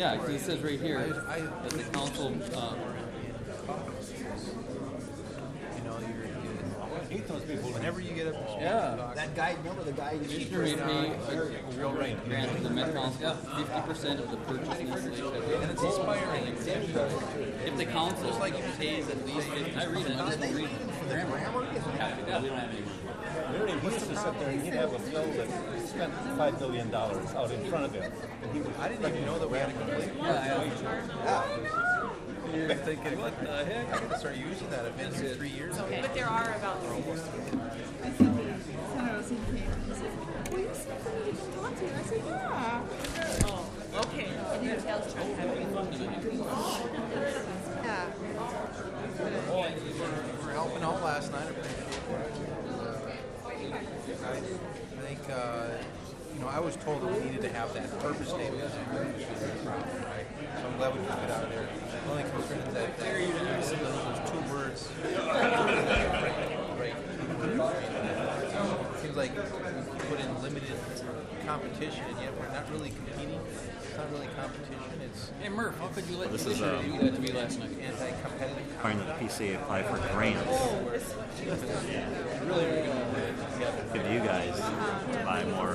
Yeah, because it says right here that the council. I hate those people. Whenever you get up, that guy. Remember the guy? Commissioner may pay real rate grant to the Met Council 50% of the purchase installation. and it's inspiring. If the council pays at least 50%, I read it. I just don't read it. Yeah, we don't have any. He used to sit there and he'd have a bill that spent $5 billion out in front of him. And he would, I didn't even know that we had a complete You're thinking, what the heck? I'm going to start using that. I've been here 3 years. Okay, but there are about 3 years. Will you see somebody you can talk to? I said, yeah. Oh, okay. And your sales truck had Yeah. For helping out last night. I appreciate it. I think, I was told that we needed to have that purpose statement. Right? So I'm glad we took it out of there. The only concern is that those 2 words. Right. It seems like we put in limited competition, and yet we're not really competing. It's not really competition. It's Hey Murph, how could you let This the is, commissioner do that to me last night? anti-competitive. Trying to PCA apply for grants. Give you guys to buy more.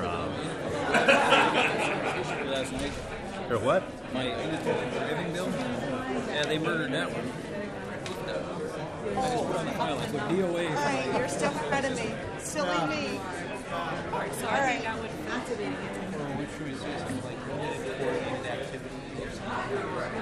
Last night, Or what? my driving bill. Yeah, they murdered that one. I just put on the file. I put DOA. All right, you're still ahead of me. Silly me. so All I right. think I would activate it. Which was just like limited coordinated activity or something.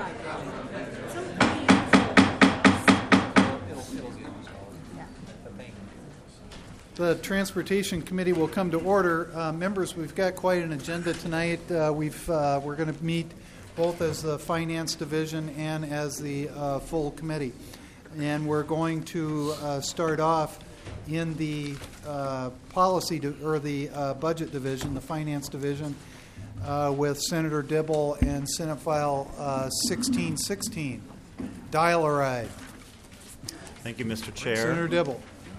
It'll get installed. But thank you. The Transportation Committee will come to order. Members, we've got quite an agenda tonight. We're going to meet both as the Finance Division and as the full committee. And we're going to start off in the Budget Division, the Finance Division, with Senator Dibble and Senate File 1616. Dial-a-ride. Thank you, Mr. Chair. Senator Dibble.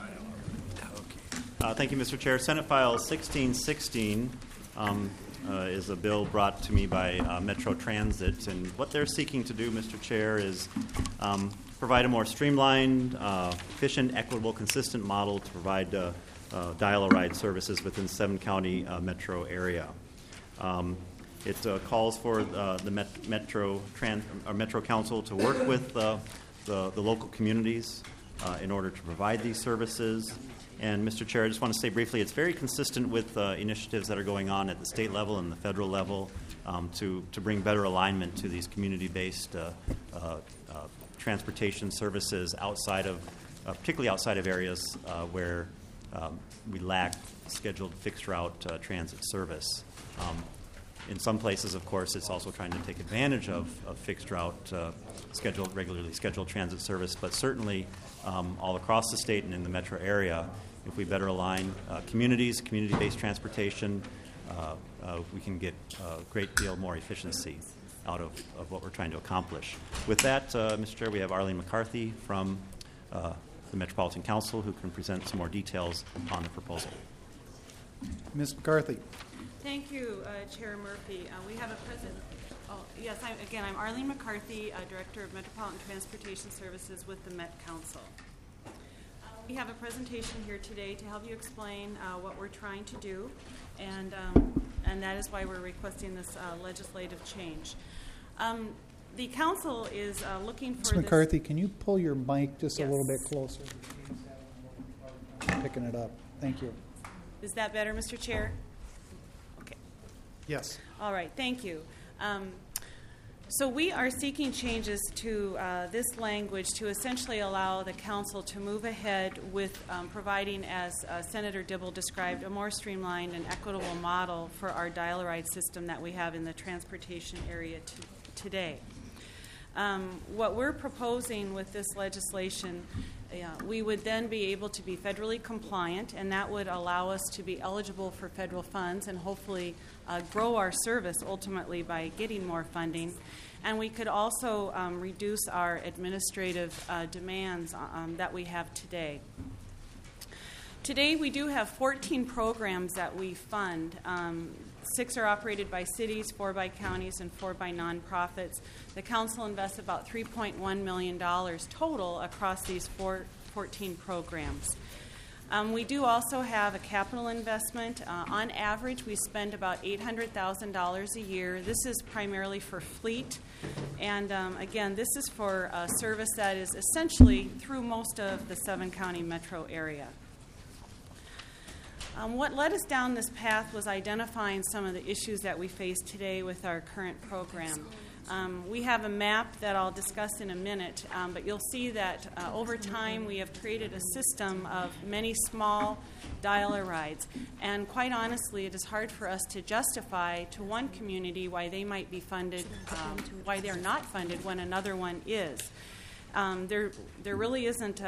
Thank you, Mr. Chair. Senate File 1616 is a bill brought to me by Metro Transit, and what they're seeking to do, Mr. Chair, is provide a more streamlined, efficient, equitable, consistent model to provide dial-a-ride services within the 7-county metro area. It calls for the Metro Council to work with the local communities in order to provide these services. And, Mr. Chair, I just want to say briefly, it's very consistent with initiatives that are going on at the state level and the federal level to bring better alignment to these community-based transportation services outside of, particularly outside of areas where we lack scheduled fixed route transit service. In some places, of course, it's also trying to take advantage of fixed route, regularly scheduled transit service, but certainly all across the state and in the metro area, if we better align communities, community-based transportation, we can get a great deal more efficiency out of what we're trying to accomplish. With that, Mr. Chair, we have Arlene McCarthy from the Metropolitan Council who can present some more details on the proposal. Ms. McCarthy. Thank you, Chair Murphy. We have a present. Oh, yes, I'm Arlene McCarthy, Director of Metropolitan Transportation Services with the Met Council. We have a presentation here today to help you explain what we're trying to do, and that is why we're requesting this legislative change. The council is looking for Ms. McCarthy, can you pull your mic just a little bit closer? Picking it up. Thank you. Is that better, Mr. Chair? Okay. Yes. All right. Thank you. So we are seeking changes to this language to essentially allow the council to move ahead with providing, as Senator Dibble described, a more streamlined and equitable model for our dial-a-ride system that we have in the transportation area today. What we're proposing with this legislation, we would then be able to be federally compliant, and that would allow us to be eligible for federal funds and hopefully grow our service ultimately by getting more funding. And we could also reduce our administrative demands that we have today. Today we do have 14 programs that we fund. 6 are operated by cities, 4 by counties, and 4 by nonprofits. The council invests about $3.1 million total across these 14 programs. We do also have a capital investment. On average, we spend about $800,000 a year. This is primarily for fleet. And again, this is for a service that is essentially through most of the 7-county metro area. What led us down this path was identifying some of the issues that we face today with our current program. We have a map that I'll discuss in a minute, but you'll see that over time we have created a system of many small dial-a-rides. And quite honestly, it is hard for us to justify to one community why they might be funded, why they're not funded when another one is. There really isn't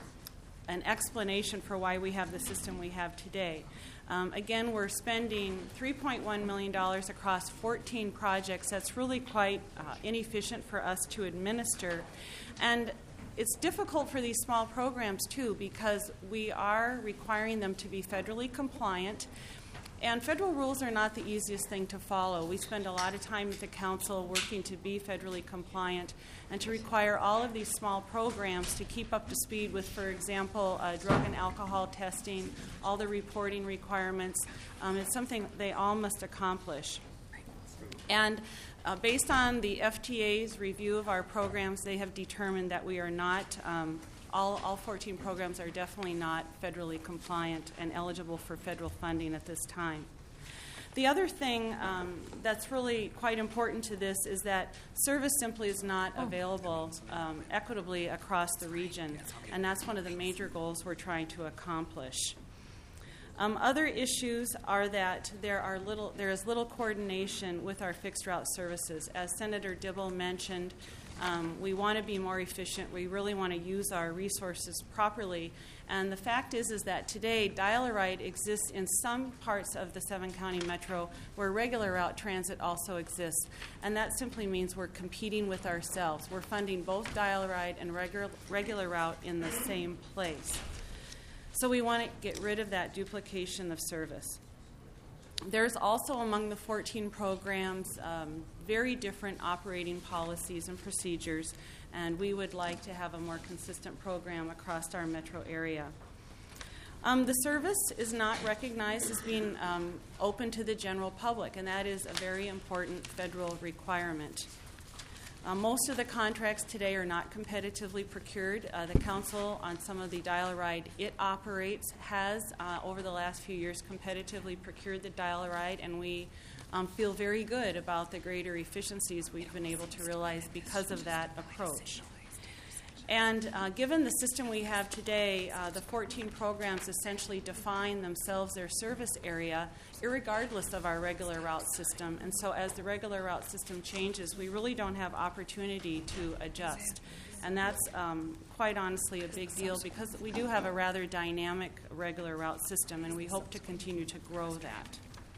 an explanation for why we have the system we have today. Again, we're spending $3.1 million across 14 projects. That's really quite inefficient for us to administer. And it's difficult for these small programs, too, because we are requiring them to be federally compliant. And federal rules are not the easiest thing to follow. We spend a lot of time at the council working to be federally compliant and to require all of these small programs to keep up to speed with, for example, drug and alcohol testing, all the reporting requirements. It's something they all must accomplish. And based on the FTA's review of our programs, they have determined that we are not all 14 programs are definitely not federally compliant and eligible for federal funding at this time. The other thing that's really quite important to this is that service simply is not available equitably across the region, and that's one of the major goals we're trying to accomplish. Other issues are that there is little coordination with our fixed route services. As Senator Dibble mentioned, we want to be more efficient. We really want to use our resources properly. And the fact is that today, dial-a-ride exists in some parts of the 7-county metro where regular route transit also exists. And that simply means we're competing with ourselves. We're funding both dial-a-ride and regular route in the same place. So we want to get rid of that duplication of service. There's also among the 14 programs very different operating policies and procedures, and we would like to have a more consistent program across our metro area. The service is not recognized as being open to the general public, and that is a very important federal requirement. Most of the contracts today are not competitively procured. The council on some of the dial-a-ride it operates has, over the last few years, competitively procured the dial-a-ride, and we feel very good about the greater efficiencies we've been able to realize because of that approach. And given the system we have today, the 14 programs essentially define themselves, their service area, irregardless of our regular route system. And so as the regular route system changes, we really don't have opportunity to adjust. And that's quite honestly a big deal because we do have a rather dynamic regular route system, and we hope to continue to grow that.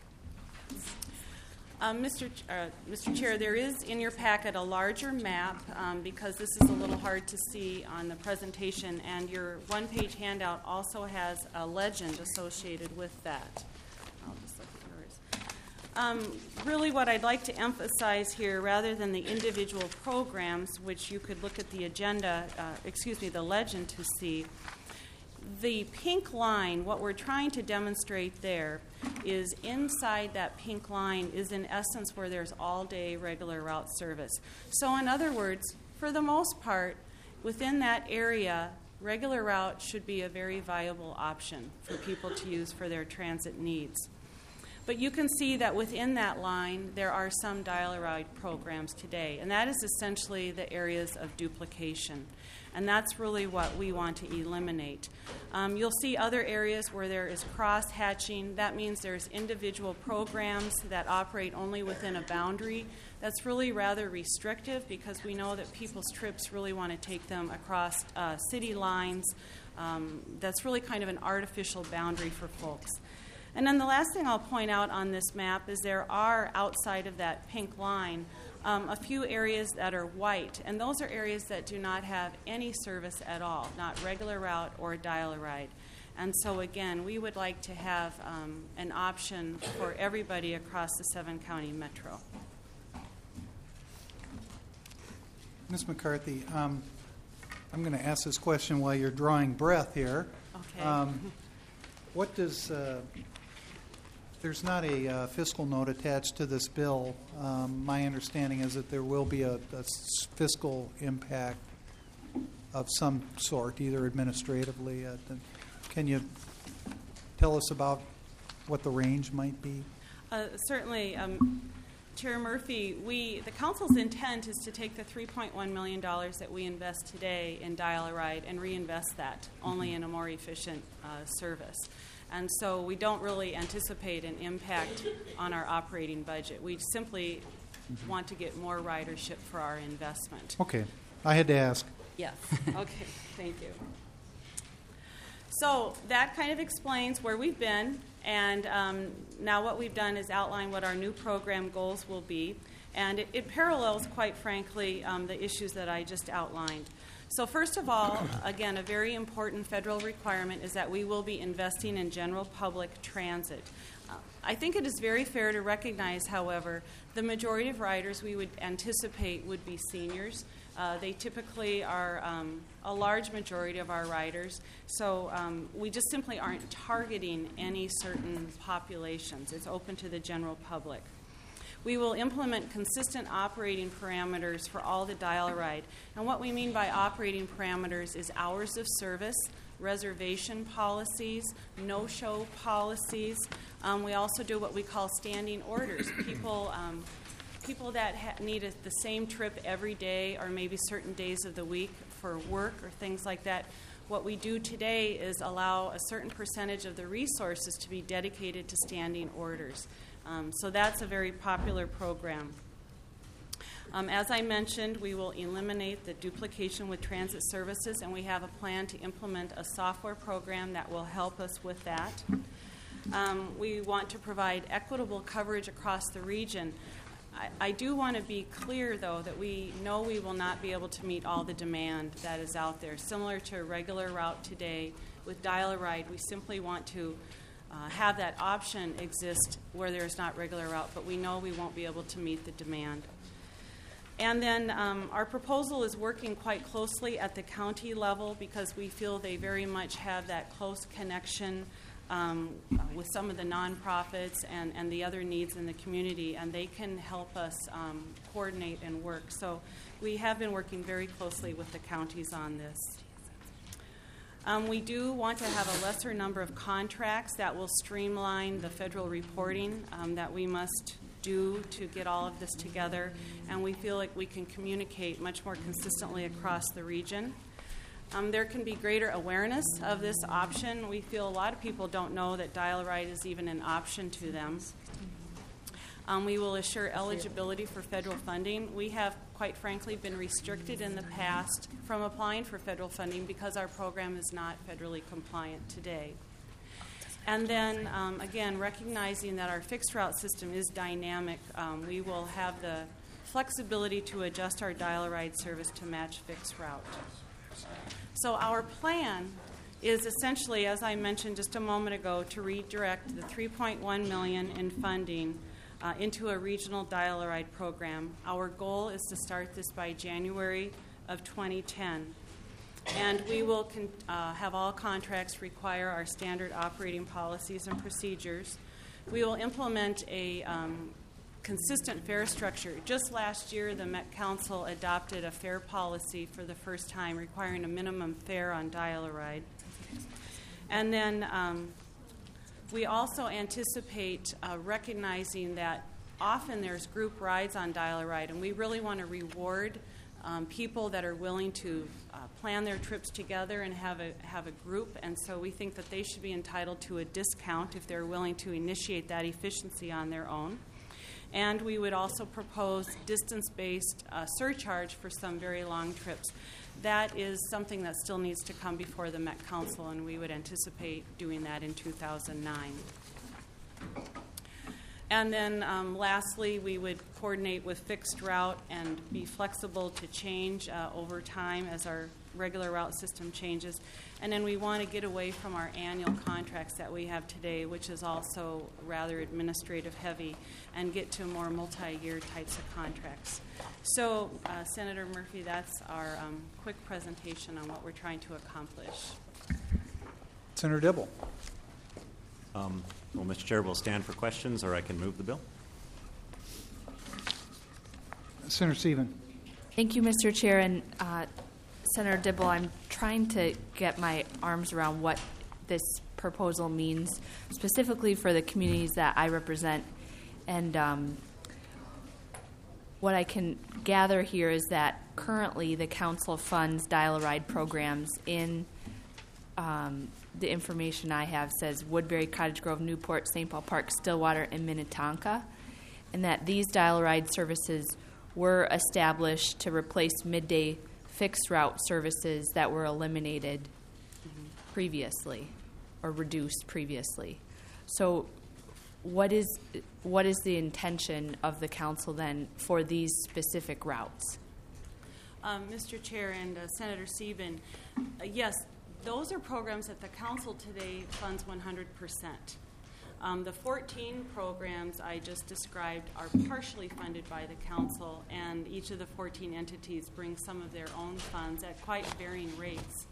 Mr. Chair, there is in your packet a larger map because this is a little hard to see on the presentation, and your one-page handout also has a legend associated with that. I'll just look at yours. Really what I'd like to emphasize here, rather than the individual programs, which you could look at the agenda, the legend to see, the pink line, what we're trying to demonstrate there is inside that pink line is in essence where there's all-day regular route service. So in other words, for the most part, within that area, regular route should be a very viable option for people to use for their transit needs. But you can see that within that line, there are some dial-a-ride programs today, and that is essentially the areas of duplication. And that's really what we want to eliminate. You'll see other areas where there is cross-hatching. That means there's individual programs that operate only within a boundary. That's really rather restrictive because we know that people's trips really want to take them across city lines. That's really kind of an artificial boundary for folks. And then the last thing I'll point out on this map is there are, outside of that pink line, a few areas that are white, and those are areas that do not have any service at all, not regular route or dial-a-ride. And so, again, we would like to have an option for everybody across the 7-county metro. Ms. McCarthy, I'm going to ask this question while you're drawing breath here. Okay. What does there's not a fiscal note attached to this bill. My understanding is that there will be a fiscal impact of some sort, either administratively. Can you tell us about what the range might be? Certainly. Chair Murphy, the council's intent is to take the $3.1 million that we invest today in Dial-A-Ride and reinvest that only in a more efficient service. And so we don't really anticipate an impact on our operating budget. We simply want to get more ridership for our investment. Okay. I had to ask. Yes. Okay. Thank you. So that kind of explains where we've been, and now what we've done is outline what our new program goals will be, and it parallels, quite frankly, the issues that I just outlined. So first of all, again, a very important federal requirement is that we will be investing in general public transit. I think it is very fair to recognize, however, the majority of riders we would anticipate would be seniors. They typically are a large majority of our riders, so we just simply aren't targeting any certain populations. It's open to the general public. We will implement consistent operating parameters for all the Dial-A-Ride. And what we mean by operating parameters is hours of service, reservation policies, no-show policies. We also do what we call standing orders. People that need the same trip every day or maybe certain days of the week for work or things like that, what we do today is allow a certain percentage of the resources to be dedicated to standing orders. So that's a very popular program. As I mentioned, we will eliminate the duplication with transit services, and we have a plan to implement a software program that will help us with that. We want to provide equitable coverage across the region. I do want to be clear, though, that we know we will not be able to meet all the demand that is out there. Similar to a regular route today, with Dial-A-Ride, we simply want to have that option exist where there's not regular route, but we know we won't be able to meet the demand. And then our proposal is working quite closely at the county level because we feel they very much have that close connection with some of the nonprofits and the other needs in the community, and they can help us coordinate and work. So we have been working very closely with the counties on this. We do want to have a lesser number of contracts that will streamline the federal reporting that we must do to get all of this together, and we feel like we can communicate much more consistently across the region. There can be greater awareness of this option. We feel a lot of people don't know that Dial-A-Ride is even an option to them. We will assure eligibility for federal funding. We have, quite frankly, been restricted in the past from applying for federal funding because our program is not federally compliant today. And then, again, recognizing that our fixed route system is dynamic, we will have the flexibility to adjust our Dial-A-Ride service to match fixed route. So our plan is essentially, as I mentioned just a moment ago, to redirect the $3.1 million in funding into a regional Dial-A-Ride program. Our goal is to start this by January of 2010. And we will have all contracts require our standard operating policies and procedures. We will implement a consistent fare structure. Just last year, the Met Council adopted a fare policy for the first time requiring a minimum fare on Dial-A-Ride. And then we also anticipate recognizing that often there's group rides on Dial-A-Ride, and we really want to reward people that are willing to plan their trips together and have a group, and so we think that they should be entitled to a discount if they're willing to initiate that efficiency on their own. And we would also propose distance-based surcharge for some very long trips. That is something that still needs to come before the Met Council, and we would anticipate doing that in 2009. And then lastly, we would coordinate with fixed route and be flexible to change over time as our regular route system changes. And then we want to get away from our annual contracts that we have today, which is also rather administrative heavy, and get to more multi-year types of contracts. So, Senator Murphy, that's our quick presentation on what we're trying to accomplish. Senator Dibble. Well, Mr. Chair, we'll stand for questions, or I can move the bill. Senator Stephen. Thank you, Mr. Chair. And Senator Dibble, I'm trying to get my arms around what this proposal means, specifically for the communities that I represent. And what I can gather here is that currently the council funds dial-a-ride programs in the information I have says Woodbury, Cottage Grove, Newport, St. Paul Park, Stillwater, and Minnetonka, and that these dial-a-ride services were established to replace midday fixed route services that were eliminated previously or reduced previously. So what is the intention of the council then for these specific routes? Mr. Chair and Senator Sieben, yes, those are programs that the council today funds 100%. The 14 programs I just described are partially funded by the council, and each of the 14 entities bring some of their own funds at quite varying rates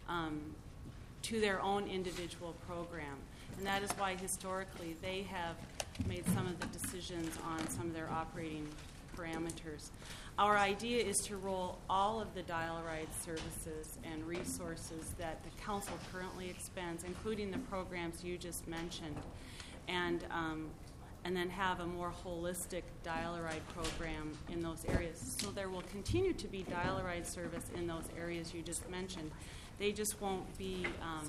to their own individual program. And that is why historically they have made some of the decisions on some of their operating parameters. Our idea is to roll all of the dial-a-ride services and resources that the council currently expends, including the programs you just mentioned, and then have a more holistic dial-a-ride program in those areas. So there will continue to be dial-a-ride service in those areas you just mentioned. They just won't be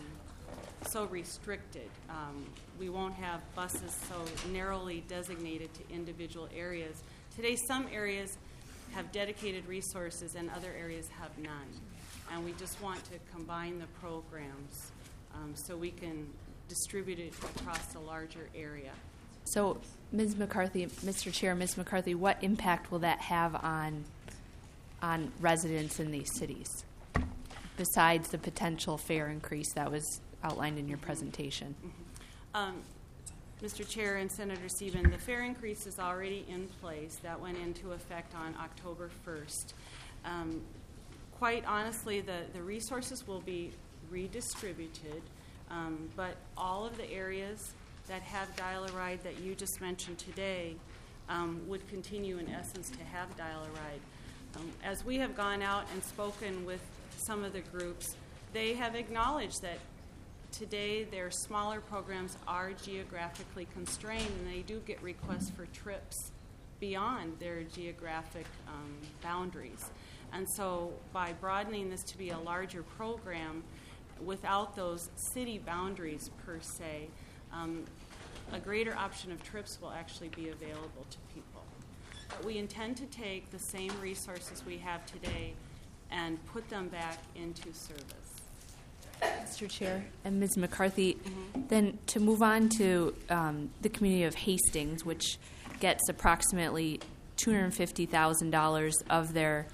so restricted. We won't have buses so narrowly designated to individual areas. Today, some areas have dedicated resources and other areas have none. And we just want to combine the programs so we can distribute it across a larger area. So, Ms. McCarthy, Mr. Chair, Ms. McCarthy, what impact will that have on residents in these cities, besides the potential fare increase that was outlined in your presentation? Mr. Chair and Senator Sieben, the fare increase is already in place. That went into effect on October 1st. Quite honestly, the resources will be redistributed, but all of the areas that have dial-a-ride that you just mentioned today would continue in essence to have dial-a-ride. As we have gone out and spoken with some of the groups, they have acknowledged that today their smaller programs are geographically constrained, and they do get requests for trips beyond their geographic boundaries. And so by broadening this to be a larger program without those city boundaries per se, a greater option of trips will actually be available to people. But we intend to take the same resources we have today and put them back into service. Mr. Chair and Ms. McCarthy, then to move on to the community of Hastings, which gets approximately $250,000 of their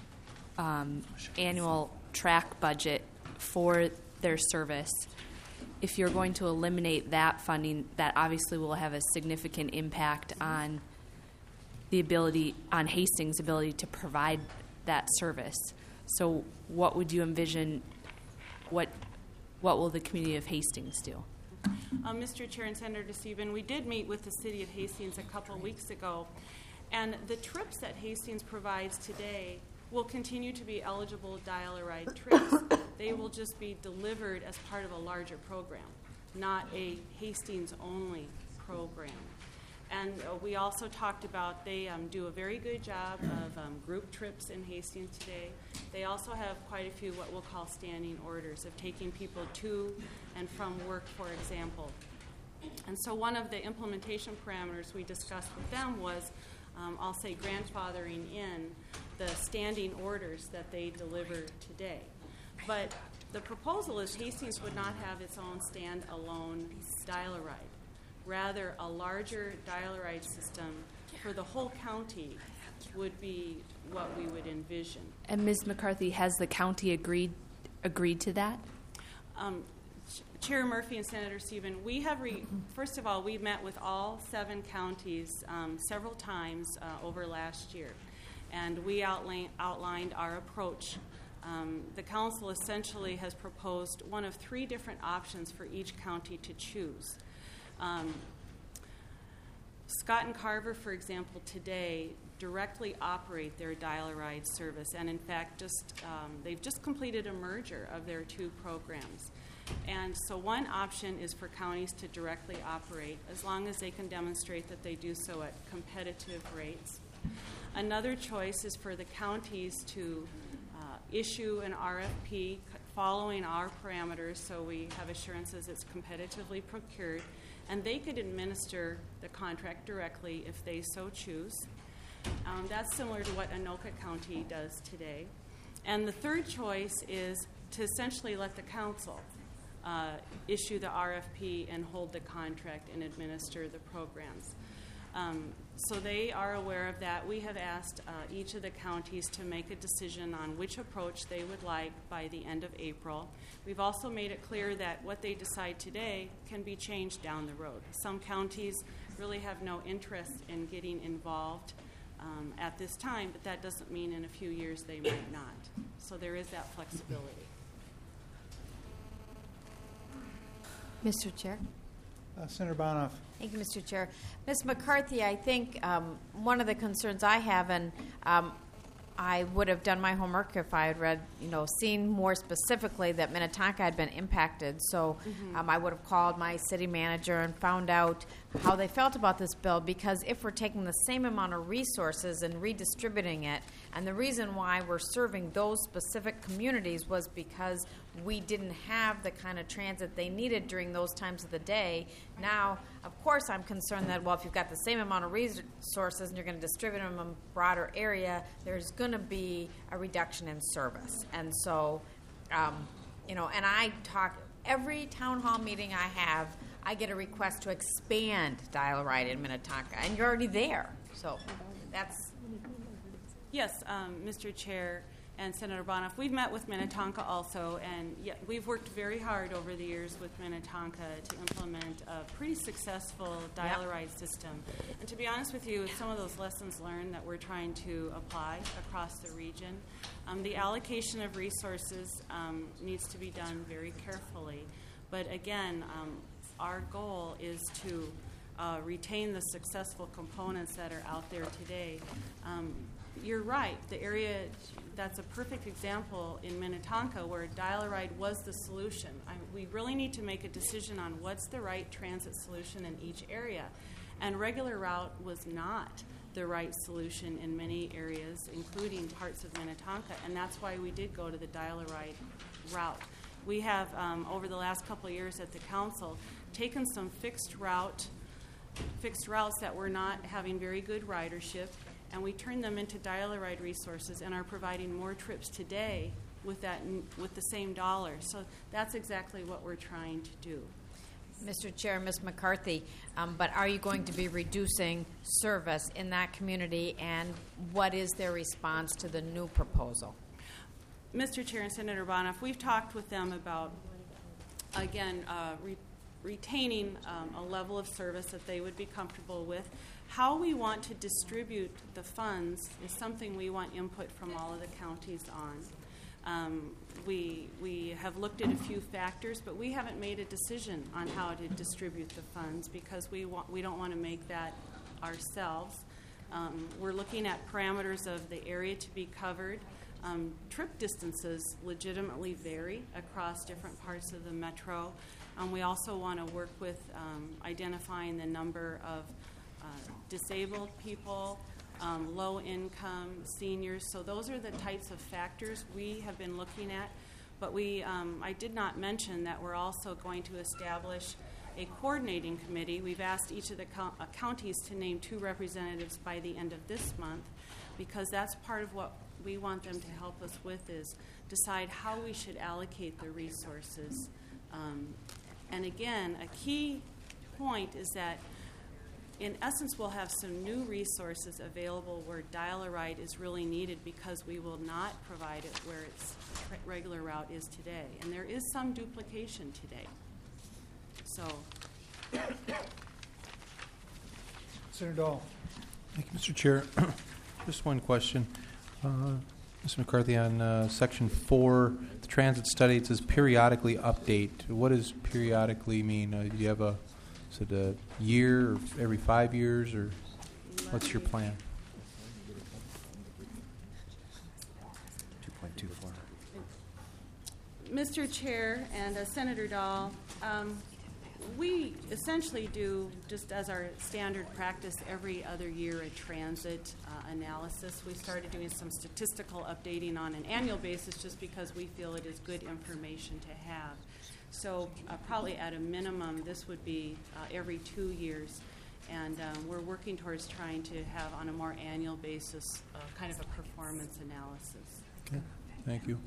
annual track budget for their service. If you're going to eliminate that funding, that obviously will have a significant impact on the ability, on Hastings' ability to provide that service. So what would you envision, what will the community of Hastings do? Mr. Chair and Senator Sieben, we did meet with the city of Hastings a couple weeks ago, and the trips that Hastings provides today will continue to be eligible dial-a-ride trips. They will just be delivered as part of a larger program, not a Hastings-only program. And we also talked about they do a very good job of group trips in Hastings today. They also have quite a few what we'll call standing orders of taking people to and from work, for example. And so one of the implementation parameters we discussed with them was, I'll say, grandfathering in the standing orders that they deliver today. But the proposal is Hastings would not have its own stand-alone dial-a-ride Rather, a larger dial-a-ride system for the whole county would be what we would envision. And Ms. McCarthy, has the county agreed to that? Chair Murphy and Senator Stephen, we have, first of all, we've met with all 7 counties several times over last year, and we outlined our approach. The council essentially has proposed one of 3 different options for each county to choose. Scott and Carver, for example, today directly operate their dial-a-ride service, and in fact, they've just completed a merger of their 2 programs. And so one option is for counties to directly operate, as long as they can demonstrate that they do so at competitive rates. Another choice is for the counties to issue an RFP following our parameters, so we have assurances it's competitively procured, and they could administer the contract directly if they so choose. That's similar to what Anoka County does today. And the third choice is to essentially let the council issue the RFP and hold the contract and administer the programs. So they are aware of that. We have asked each of the counties to make a decision on which approach they would like by the end of April. We've also made it clear that what they decide today can be changed down the road. Some counties really have no interest in getting involved at this time, but that doesn't mean in a few years they might not. So there is that flexibility. Mr. Chair. Senator Bonoff. Thank you, Mr. Chair. Ms. McCarthy, I think one of the concerns I have, and I would have done my homework if I had read, seen more specifically that Minnetonka had been impacted. So I would have called my city manager and found out how they felt about this bill, because if we're taking the same amount of resources and redistributing it, and the reason why we're serving those specific communities was because we didn't have the kind of transit they needed during those times of the day. Now, of course, I'm concerned that, well, if you've got the same amount of resources and you're going to distribute them in a broader area, there's going to be a reduction in service. And so, and I talk, every town hall meeting I have, I get a request to expand dial-a-ride in Minnetonka, and you're already there. So that's... Yes, Mr. Chair and Senator Bonoff, we've met with Minnetonka also, and we've worked very hard over the years with Minnetonka to implement a pretty successful dial-a-ride system. And to be honest with you, some of those lessons learned that we're trying to apply across the region. The allocation of resources needs to be done very carefully. But again, our goal is to retain the successful components that are out there today. You're right. The area, that's a perfect example in Minnetonka where dial-a-ride was the solution. We really need to make a decision on what's the right transit solution in each area. And regular route was not the right solution in many areas, including parts of Minnetonka, and that's why we did go to the dial-a-ride route. We have, over the last couple of years at the council, taken some fixed routes that were not having very good ridership, and we turned them into dial-a-ride resources and are providing more trips today with the same dollar. So that's exactly what we're trying to do. Mr. Chair, Ms. McCarthy, but are you going to be reducing service in that community, and what is their response to the new proposal? Mr. Chair and Senator Bonoff, we've talked with them about, again, retaining a level of service that they would be comfortable with. How we want to distribute the funds is something we want input from all of the counties on. We have looked at a few factors, but we haven't made a decision on how to distribute the funds because we don't want to make that ourselves. We're looking at parameters of the area to be covered. Trip distances legitimately vary across different parts of the metro. We also want to work with identifying the number of disabled people, low income, seniors. So those are the types of factors we have been looking at. But I did not mention that we're also going to establish a coordinating committee. We've asked each of the counties to name 2 representatives by the end of this month, because that's part of what we want them to help us with, is decide how we should allocate the resources. And again, a key point is that, in essence, we'll have some new resources available where dial-a-ride is really needed because we will not provide it where its regular route is today. And there is some duplication today. So, Senator Dahl. Thank you, Mr. Chair. Just one question. Ms. McCarthy, on Section 4, the transit study, it says periodically update. What does periodically mean? Do you have is it a year or every 5 years, or what's your plan? 2.24. Mr. Chair and Senator Dahl, we essentially do, just as our standard practice, every other year a transit analysis. We started doing some statistical updating on an annual basis just because we feel it is good information to have. So probably at a minimum, this would be every 2 years. And we're working towards trying to have, on a more annual basis, kind of a performance analysis. Okay. Thank you.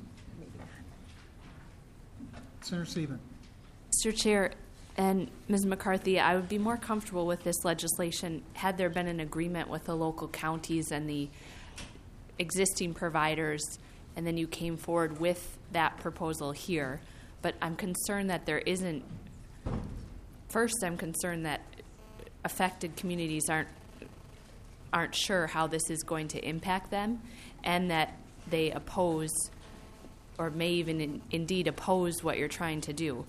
Senator Sieben. Mr. Chair and Ms. McCarthy, I would be more comfortable with this legislation had there been an agreement with the local counties and the existing providers, and then you came forward with that proposal here. But I'm concerned that there isn't. First, I'm concerned that affected communities aren't sure how this is going to impact them, and that they oppose, or may even indeed oppose, what you're trying to do.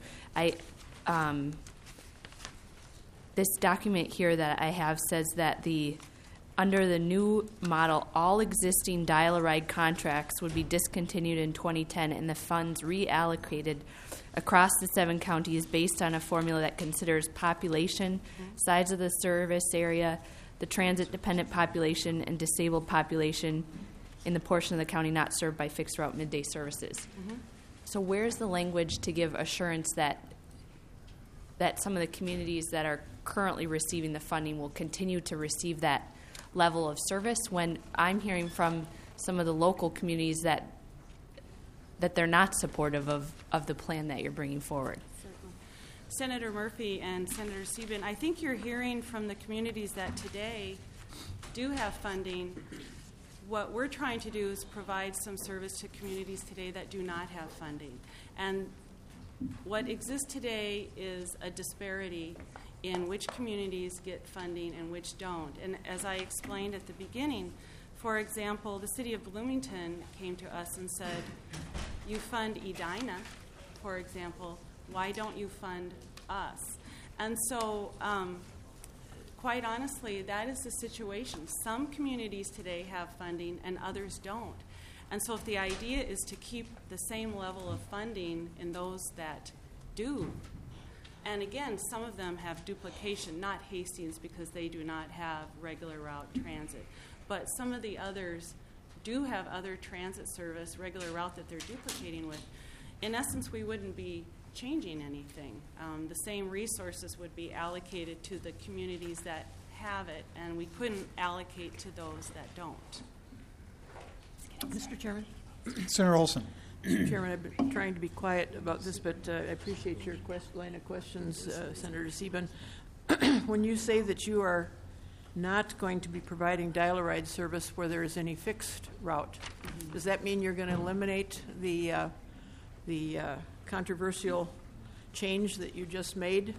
This document here that I have says that under the new model, all existing dial-a-ride contracts would be discontinued in 2010 and the funds reallocated across the 7 counties based on a formula that considers population, size of the service area, the transit-dependent population, and disabled population in the portion of the county not served by fixed-route midday services. So where's the language to give assurance that some of the communities that are currently receiving the funding will continue to receive that level of service, when I'm hearing from some of the local communities that they're not supportive of the plan that you're bringing forward? Certainly. Senator Murphy and Senator Sieben, I think you're hearing from the communities that today do have funding. What we're trying to do is provide some service to communities today that do not have funding. And what exists today is a disparity in which communities get funding and which don't. And as I explained at the beginning, for example, the city of Bloomington came to us and said, you fund Edina, for example, why don't you fund us? And so, quite honestly, that is the situation. Some communities today have funding and others don't. And so if the idea is to keep the same level of funding in those that do, and again, some of them have duplication, not Hastings because they do not have regular route transit, but some of the others do have other transit service, regular route that they're duplicating with. In essence, we wouldn't be changing anything. The same resources would be allocated to the communities that have it, and we couldn't allocate to those that don't. Mr. Chairman. Senator Olson. Mr. Chairman, I've been trying to be quiet about this, but I appreciate your line of questions, Senator Sieben. When you say that you are not going to be providing dial-a-ride service where there is any fixed route, does that mean you're going to eliminate the controversial change that you just made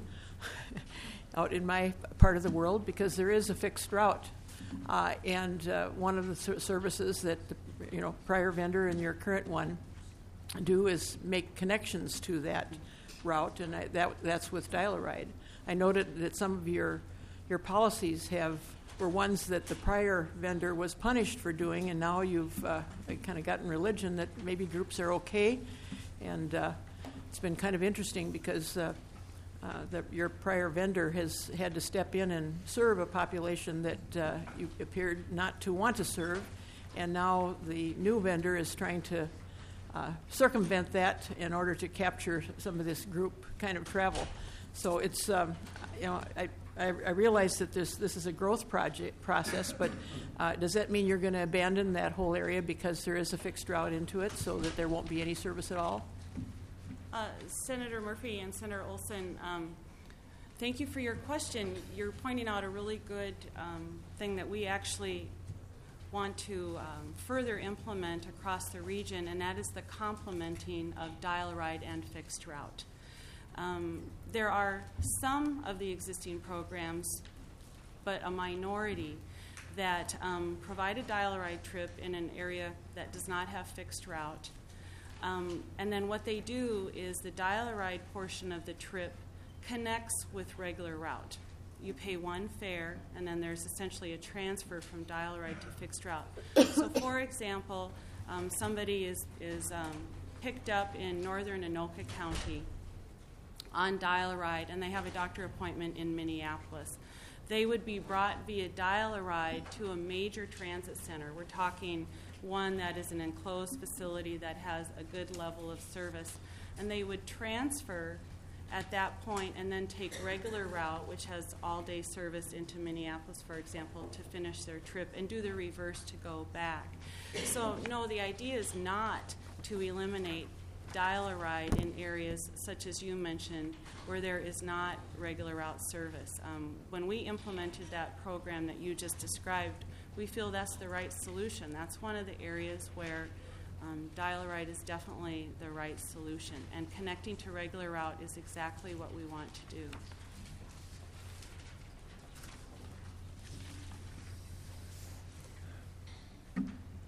out in my part of the world? Because there is a fixed route. And one of the services that the prior vendor and your current one do is make connections to that route, and that's with dial-a-ride. I noted that some of your policies were ones that the prior vendor was punished for doing, and now you've kind of gotten religion that maybe groups are okay. And it's been kind of interesting because your prior vendor has had to step in and serve a population that you appeared not to want to serve, and now the new vendor is trying to circumvent that in order to capture some of this group kind of travel. So it's I realize that this is a growth process, but does that mean you're going to abandon that whole area because there is a fixed route into it, so that there won't be any service at all? Senator Murphy and Senator Olson, Thank you for your question. You're pointing out a really good thing that we actually want to further implement across the region, and that is the complementing of dial-a-ride and fixed route. There are some of the existing programs, but a minority, that provide a dial-a-ride trip in an area that does not have fixed route. And then what they do is the dial-a-ride portion of the trip connects with regular route. You pay one fare, and then there's essentially a transfer from dial-a-ride to fixed route. So, for example, somebody is picked up in northern Anoka County on dial-a-ride, and they have a doctor appointment in Minneapolis. They would be brought via dial-a-ride to a major transit center. We're talking one that is an enclosed facility that has a good level of service. And they would transfer at that point and then take regular route, which has all-day service into Minneapolis, for example, to finish their trip and do the reverse to go back. So, no, the idea is not to eliminate dial-a-ride in areas such as you mentioned where there is not regular route service. When we implemented that program that you just described, we feel that's the right solution. That's one of the areas where dial-a-ride is definitely the right solution, and connecting to regular route is exactly what we want to do.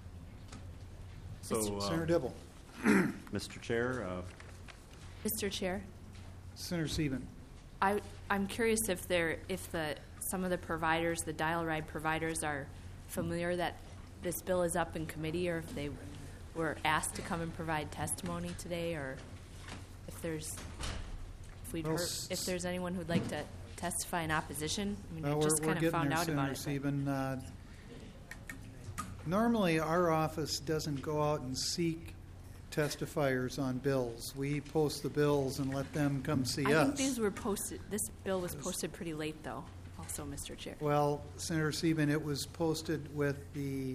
So, Senator Dibble. Mr. Chair. Mr. Chair, Senator Sieben. I'm curious if some of the providers, the dial-a-ride providers, are familiar that this bill is up in committee, or if they were asked to come and provide testimony today, or if there's anyone who'd like to testify in opposition. I mean, I just kind of found out about it. Senator Sieben. Normally, our office doesn't go out and seek testifiers on bills. We post the bills and let them come see us. I think these were posted. This bill was posted pretty late, though. Also, Mr. Chair. Well, Senator Sieben, it was posted with the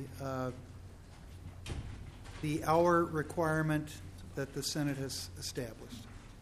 hour requirement that the Senate has established.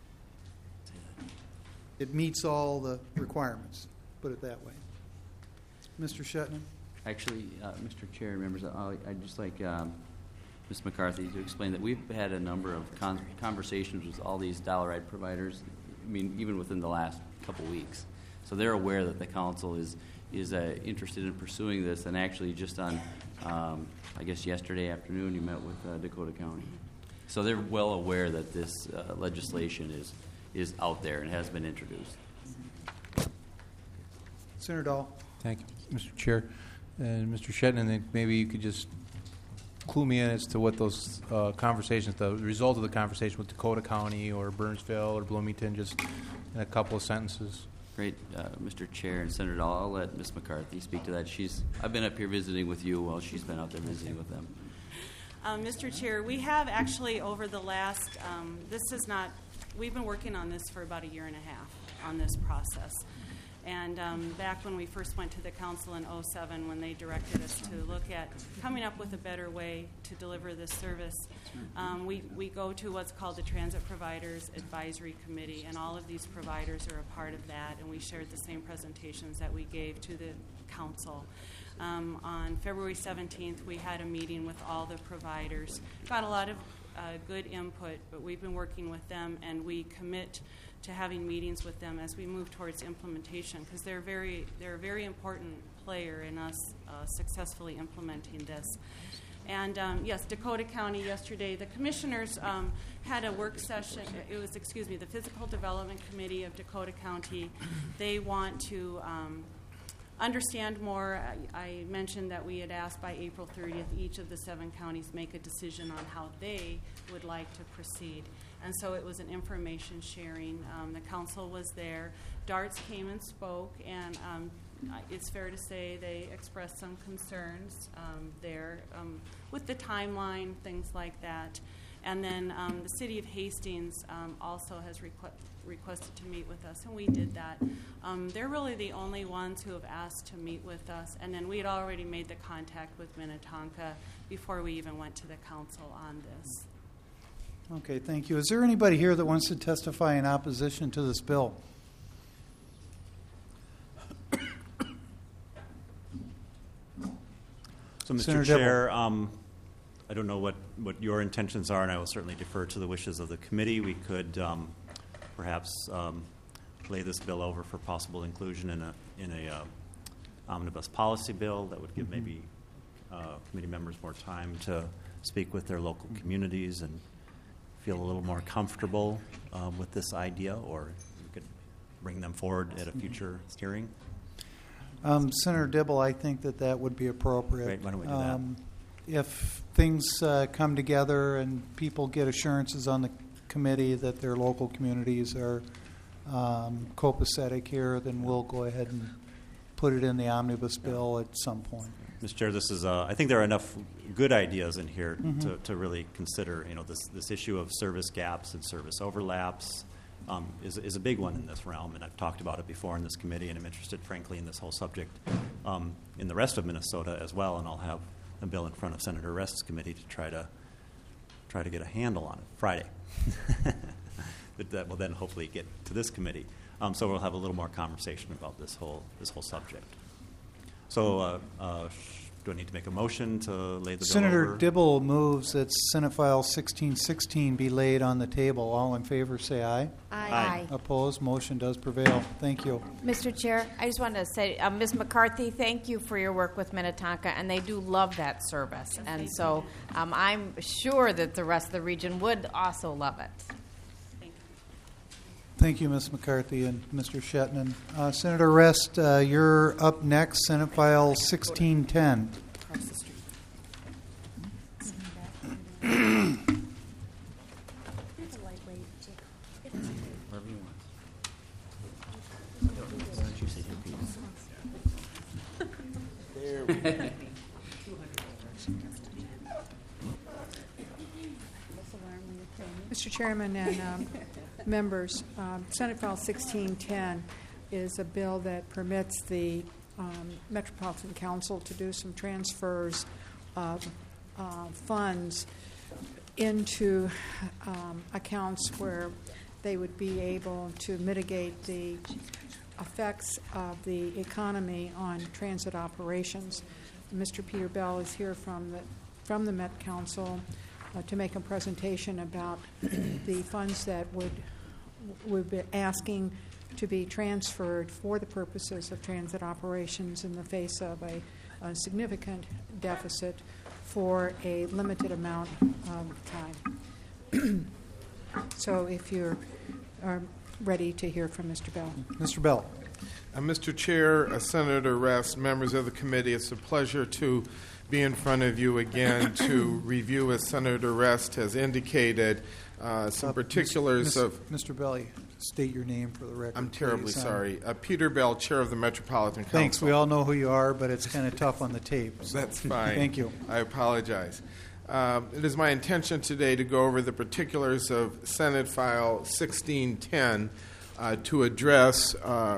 It meets all the requirements, put it that way. Mr. Shetman? Actually, Mr. Chair, members, I'd just like Ms. McCarthy to explain that we've had a number of conversations with all these dial-a-ride providers, I mean, even within the last couple weeks. So they're aware that the council is interested in pursuing this, and actually just on, I guess yesterday afternoon, you met with Dakota County. So they're well aware that this legislation is out there and has been introduced. Senator Dahl. Thank you, Mr. Chair. And Mr. Shetman, maybe you could just clue me in as to what those conversations, the result of the conversation with Dakota County or Burnsville or Bloomington, just in a couple of sentences. Great, Mr. Chair and Senator Dahl. I'll let Ms. McCarthy speak to that. I've been up here visiting with you while she's been out there visiting with them. Mr. Chair, we have actually over the last, we've been working on this for about a year and a half on this process. And back when we first went to the council in 2007, when they directed us to look at coming up with a better way to deliver this service, we go to what's called the Transit Providers Advisory Committee, and all of these providers are a part of that, and we shared the same presentations that we gave to the council. On February 17th, we had a meeting with all the providers. Got a lot of good input, but we've been working with them, and we commit to having meetings with them as we move towards implementation, because they're a very important player in us successfully implementing this. And yes, Dakota County yesterday, the commissioners had a work session. It was, the Physical Development Committee of Dakota County. They want to understand more. I mentioned that we had asked by April 30th each of the 7 counties make a decision on how they would like to proceed. And so it was an information sharing. The council was there. DARTS came and spoke, and it's fair to say they expressed some concerns there with the timeline, things like that. And then the city of Hastings also has requested to meet with us, and we did that. They're really the only ones who have asked to meet with us, and then we had already made the contact with Minnetonka before we even went to the council on this. Okay, thank you. Is there anybody here that wants to testify in opposition to this bill? So, Mr. Senator Chair, I don't know what your intentions are, and I will certainly defer to the wishes of the committee. We could perhaps lay this bill over for possible inclusion in a omnibus policy bill that would give maybe committee members more time to speak with their local communities and feel a little more comfortable with this idea, or you could bring them forward at a future hearing. Senator Dibble, I think that would be appropriate. Great. Why don't we do that? If things come together and people get assurances on the committee that their local communities are copacetic here, then we'll go ahead and put it in the omnibus bill at some point. Mr. Chair, this is. I think there are enough good ideas in here to really consider. This issue of service gaps and service overlaps is a big one in this realm, and I've talked about it before in this committee, and I'm interested, frankly, in this whole subject in the rest of Minnesota as well. And I'll have a bill in front of Senator Rest's committee to try to get a handle on it Friday. But that will then hopefully get to this committee. So we'll have a little more conversation about this whole subject. So do I need to make a motion to lay the bill Senator over? Dibble moves that Senate File 1616 be laid on the table. All in favor say aye. Aye. Opposed? Motion does prevail. Thank you. Mr. Chair, I just wanted to say, Ms. McCarthy, thank you for your work with Minnetonka, and they do love that service. And so I'm sure that the rest of the region would also love it. Thank you, Ms. McCarthy and Mr. Shetman. Senator Rest, you're up next, Senate File 1610. Across the street. Wherever you want. Mr. Chairman and members, Senate File 1610 is a bill that permits the Metropolitan Council to do some transfers of funds into accounts where they would be able to mitigate the effects of the economy on transit operations. Mr. Peter Bell is here from the Met Council to make a presentation about the funds that would be asking to be transferred for the purposes of transit operations in the face of a significant deficit for a limited amount of time. So if you're ready to hear from Mr. Bell. Mr. Bell. Mr. Chair, Senator Rest, members of the committee, it's a pleasure to be in front of you again to review, as Senator Rest has indicated, some particulars of... Mr. Bell, state your name for the record. I'm terribly please. sorry. Peter Bell, Chair of the Metropolitan Council. Thanks. We all know who you are, but it's kind of tough on the tape. So. That's fine. Thank you. I apologize. It is my intention today to go over the particulars of Senate File 1610 to address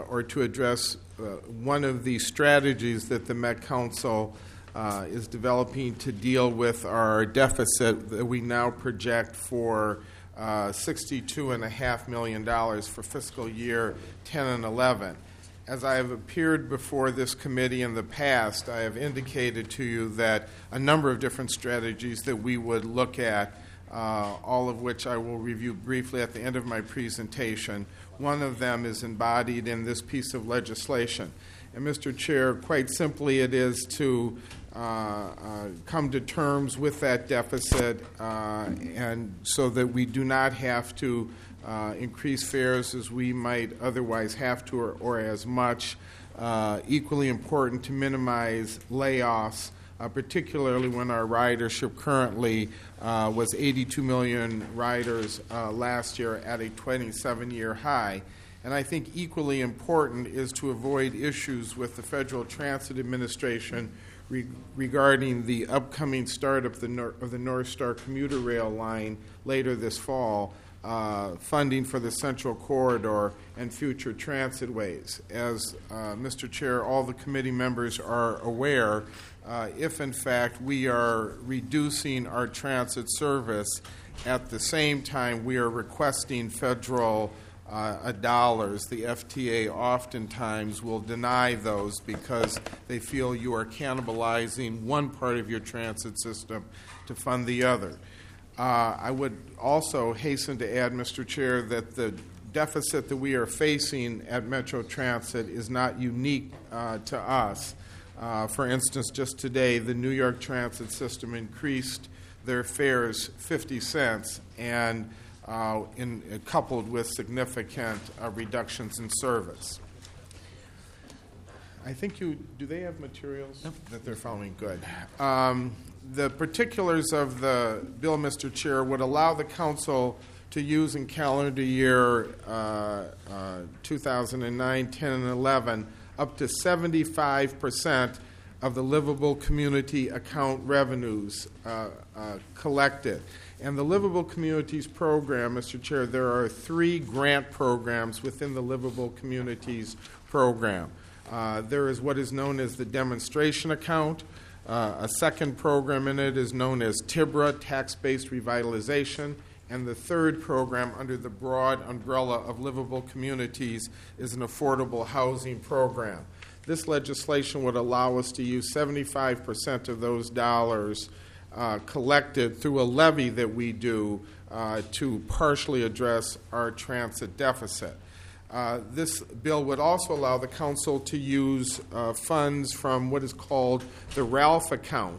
one of the strategies that the Met Council is developing to deal with our deficit that we now project for $62.5 million for fiscal year 10 and 11. As I have appeared before this committee in the past, I have indicated to you that a number of different strategies that we would look at, all of which I will review briefly at the end of my presentation. One of them is embodied in this piece of legislation. And, Mr. Chair, quite simply it is to come to terms with that deficit and so that we do not have to increase fares as we might otherwise have to or as much. Equally important to minimize layoffs, particularly when our ridership currently was 82 million riders last year at a 27-year high. And I think equally important is to avoid issues with the Federal Transit Administration regarding the upcoming start of the North Star commuter rail line later this fall, funding for the Central Corridor and future transitways. As Mr. Chair, all the committee members are aware, if in fact we are reducing our transit service, at the same time we are requesting federal dollars, the FTA oftentimes will deny those because they feel you are cannibalizing one part of your transit system to fund the other. I would also hasten to add, Mr. Chair, that the deficit that we are facing at Metro Transit is not unique to us. For instance, just today, the New York Transit System increased their fares 50 cents and coupled with significant reductions in service. I think do they have materials that they're following? Good. The particulars of the bill, Mr. Chair, would allow the council to use in calendar year 2009, 10, and 11 up to 75% of the livable community account revenues collected. And the Livable Communities program, Mr. Chair, there are 3 grant programs within the Livable Communities program. There is what is known as the demonstration account. A second program in it is known as TIBRA, Tax-Based Revitalization. And the third program under the broad umbrella of Livable Communities is an affordable housing program. This legislation would allow us to use 75% of those dollars collected through a levy that we do to partially address our transit deficit. This bill would also allow the council to use funds from what is called the RALPH account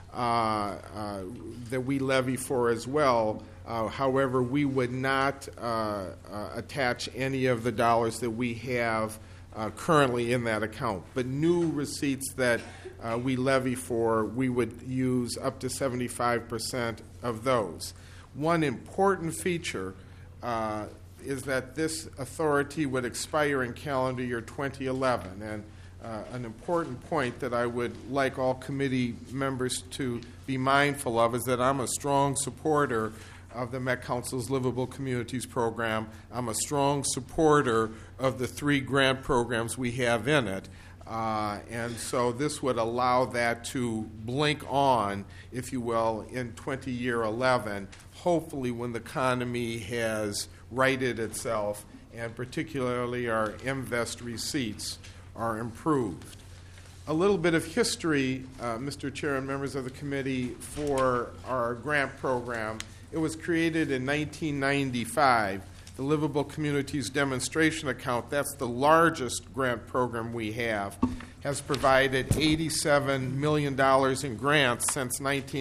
that we levy for as well. However, we would not attach any of the dollars that we have currently in that account. But new receipts that we levy for, we would use up to 75% of those. One important feature is that this authority would expire in calendar year 2011. And an important point that I would like all committee members to be mindful of is that I'm a strong supporter of the Met Council's Livable Communities program. I'm a strong supporter of the 3 grant programs we have in it. And so this would allow that to blink on, if you will, in 20-year 11, hopefully when the economy has righted itself and particularly our MVEST receipts are improved. A little bit of history, Mr. Chair and members of the committee, for our grant program. It was created in 1995. The Livable Communities Demonstration Account, that's the largest grant program we have, has provided $87 million in grants since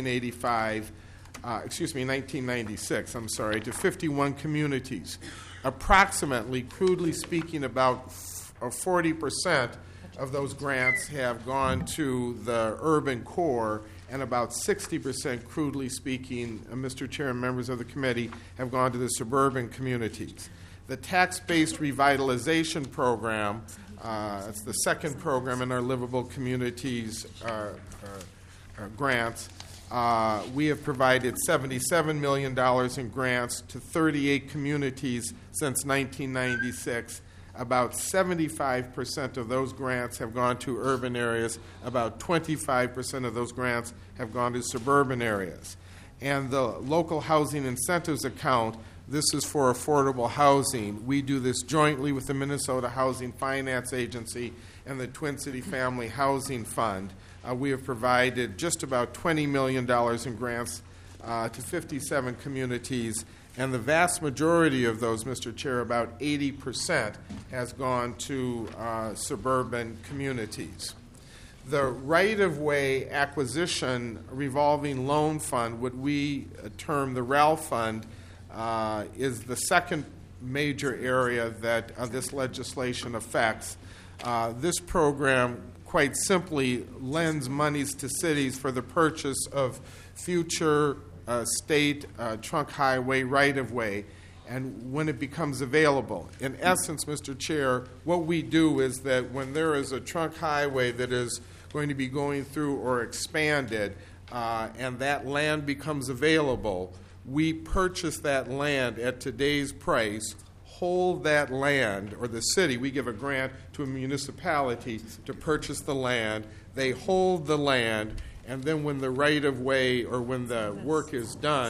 1996, to 51 communities. Approximately, crudely speaking, about 40% of those grants have gone to the urban core, and about 60%, crudely speaking, Mr. Chair and members of the committee, have gone to the suburban communities. The tax-based revitalization program, it's the second program in our Livable Communities grants. We have provided $77 million in grants to 38 communities since 1996. About 75% of those grants have gone to urban areas. About 25% of those grants have gone to suburban areas. And the local housing incentives account, this is for affordable housing. We do this jointly with the Minnesota Housing Finance Agency and the Twin City Family Housing Fund. We have provided just about $20 million in grants to 57 communities. And the vast majority of those, Mr. Chair, about 80%, has gone to suburban communities. The right-of-way acquisition revolving loan fund, what we term the RALPH fund, is the second major area that this legislation affects. This program, quite simply, lends monies to cities for the purchase of future state trunk highway right-of-way, and when it becomes available. In essence, Mr. Chair, what we do is that when there is a trunk highway that is going to be going through or expanded, and that land becomes available, we purchase that land at today's price, hold that land, or the city, we give a grant to a municipality to purchase the land, they hold the land, and then when the right-of-way or when the work is done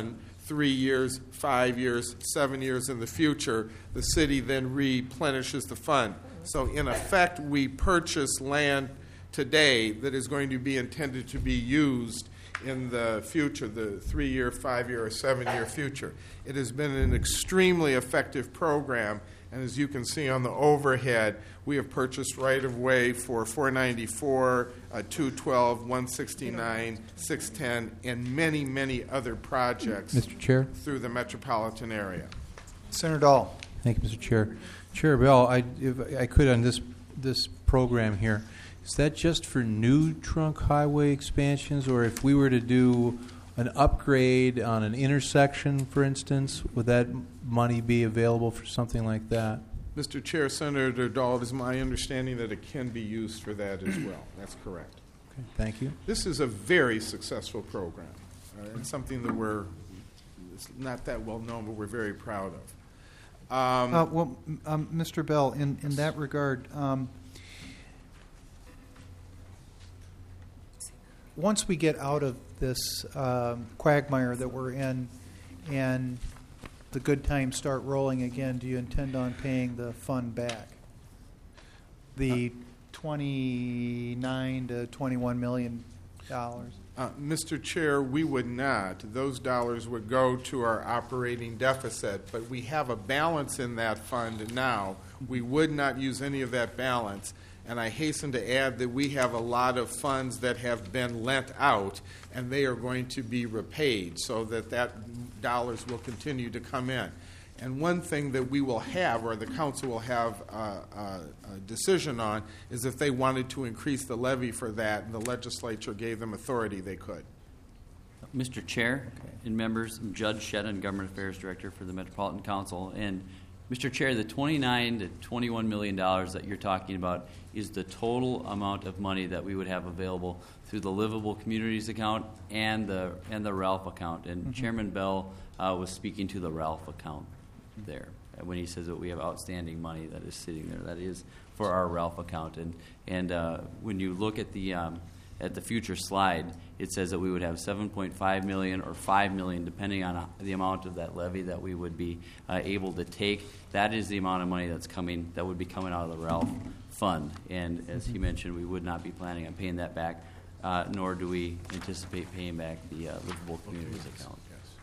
3 years, 5 years, 7 years in the future, the city then replenishes the fund. So in effect, we purchase land today that is going to be intended to be used in the future, the 3-year, 5-year, or 7-year future. It has been an extremely effective program, and as you can see on the overhead, we have purchased right-of-way for 494, 212, 169, 610, and many, many other projects Mr. Chair? through the metropolitan area. Senator Dahl. Thank you, Mr. Chair. Chair Bell, if I could on this program here, is that just for new trunk highway expansions, or if we were to do an upgrade on an intersection, for instance, would that money be available for something like that? Mr. Chair, Senator Dahl, it is my understanding that it can be used for that as well. That's correct. Okay, thank you. This is a very successful program, and something that it's not that well known, but we're very proud of. Mr. Bell, in that regard, once we get out of this quagmire that we're in and the good times start rolling again, do you intend on paying the fund back? The $29 to $21 million? Mr. Chair, we would not. Those dollars would go to our operating deficit, but we have a balance in that fund now. We would not use any of that balance. And I hasten to add that we have a lot of funds that have been lent out, and they are going to be repaid so that dollars will continue to come in. And one thing that we will have, or the council will have a decision on, is if they wanted to increase the levy for that, and the legislature gave them authority, they could. Mr. Chair and members, I'm Judge Shedden, Government Affairs Director for the Metropolitan Council. And Mr. Chair, the $29 to $21 million that you're talking about is the total amount of money that we would have available through the Livable Communities account and the Ralph account. And Chairman Bell was speaking to the Ralph account there when he says that we have outstanding money that is sitting there. That is for our Ralph account. And when you look at the future slide, it says that we would have $7.5 million or $5 million, depending on the amount of that levy that we would be able to take. That is the amount of money that would be coming out of the Ralph fund. And as he mentioned, we would not be planning on paying that back, nor do we anticipate paying back the Livable Communities account.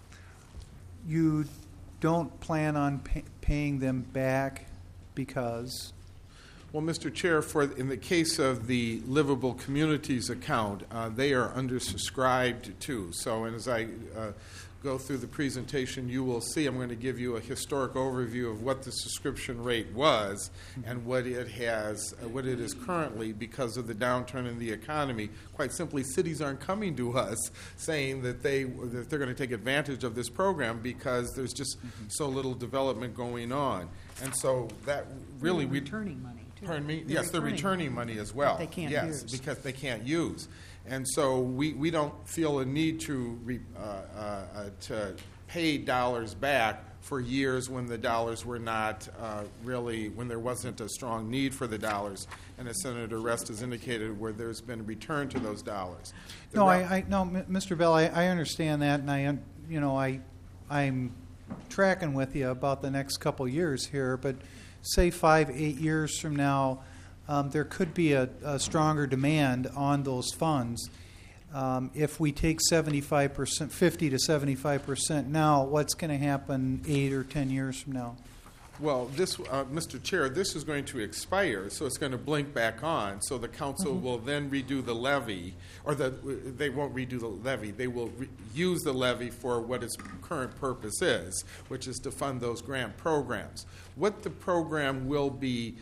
You don't plan on paying them back because? Well, Mr. Chair, in the case of the Livable Communities account, they are undersubscribed too. So, and as I go through the presentation, you will see I'm going to give you a historic overview of what the subscription rate was and what it is currently because of the downturn in the economy. Quite simply, cities aren't coming to us saying that they're going to take advantage of this program because there's just so little development going on. And so that really returning money. Pardon me? Yes, they're returning money as well. They can't use. Yes, because they can't use. And so we don't feel a need to pay dollars back for years when the dollars were not when there wasn't a strong need for the dollars. And as Senator Rest has indicated, where there's been a return to those dollars. No, Mr. Bell, I understand that, and I'm tracking with you about the next couple years here, but say 5-8 years from now, there could be a stronger demand on those funds. If we take 75%, 50 to 75% now, what's going to happen 8 or 10 years from now? Well, Mr. Chair, this is going to expire, so it's going to blink back on. So the council will then redo the levy, or they won't redo the levy. They will use the levy for what its current purpose is, which is to fund those grant programs. What the program will be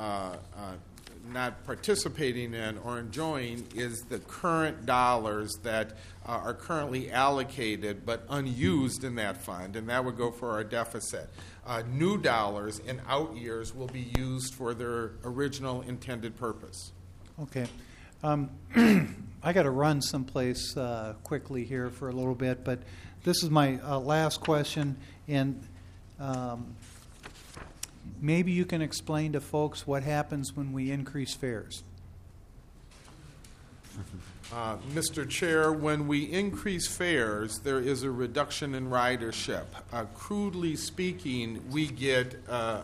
not participating in or enjoying is the current dollars that are currently allocated but unused in that fund, and that would go for our deficit. New dollars in out years will be used for their original intended purpose. Okay. I got to run someplace quickly here for a little bit, but this is my last question, and maybe you can explain to folks what happens when we increase fares. Mr. Chair, when we increase fares, there is a reduction in ridership. Crudely speaking, we get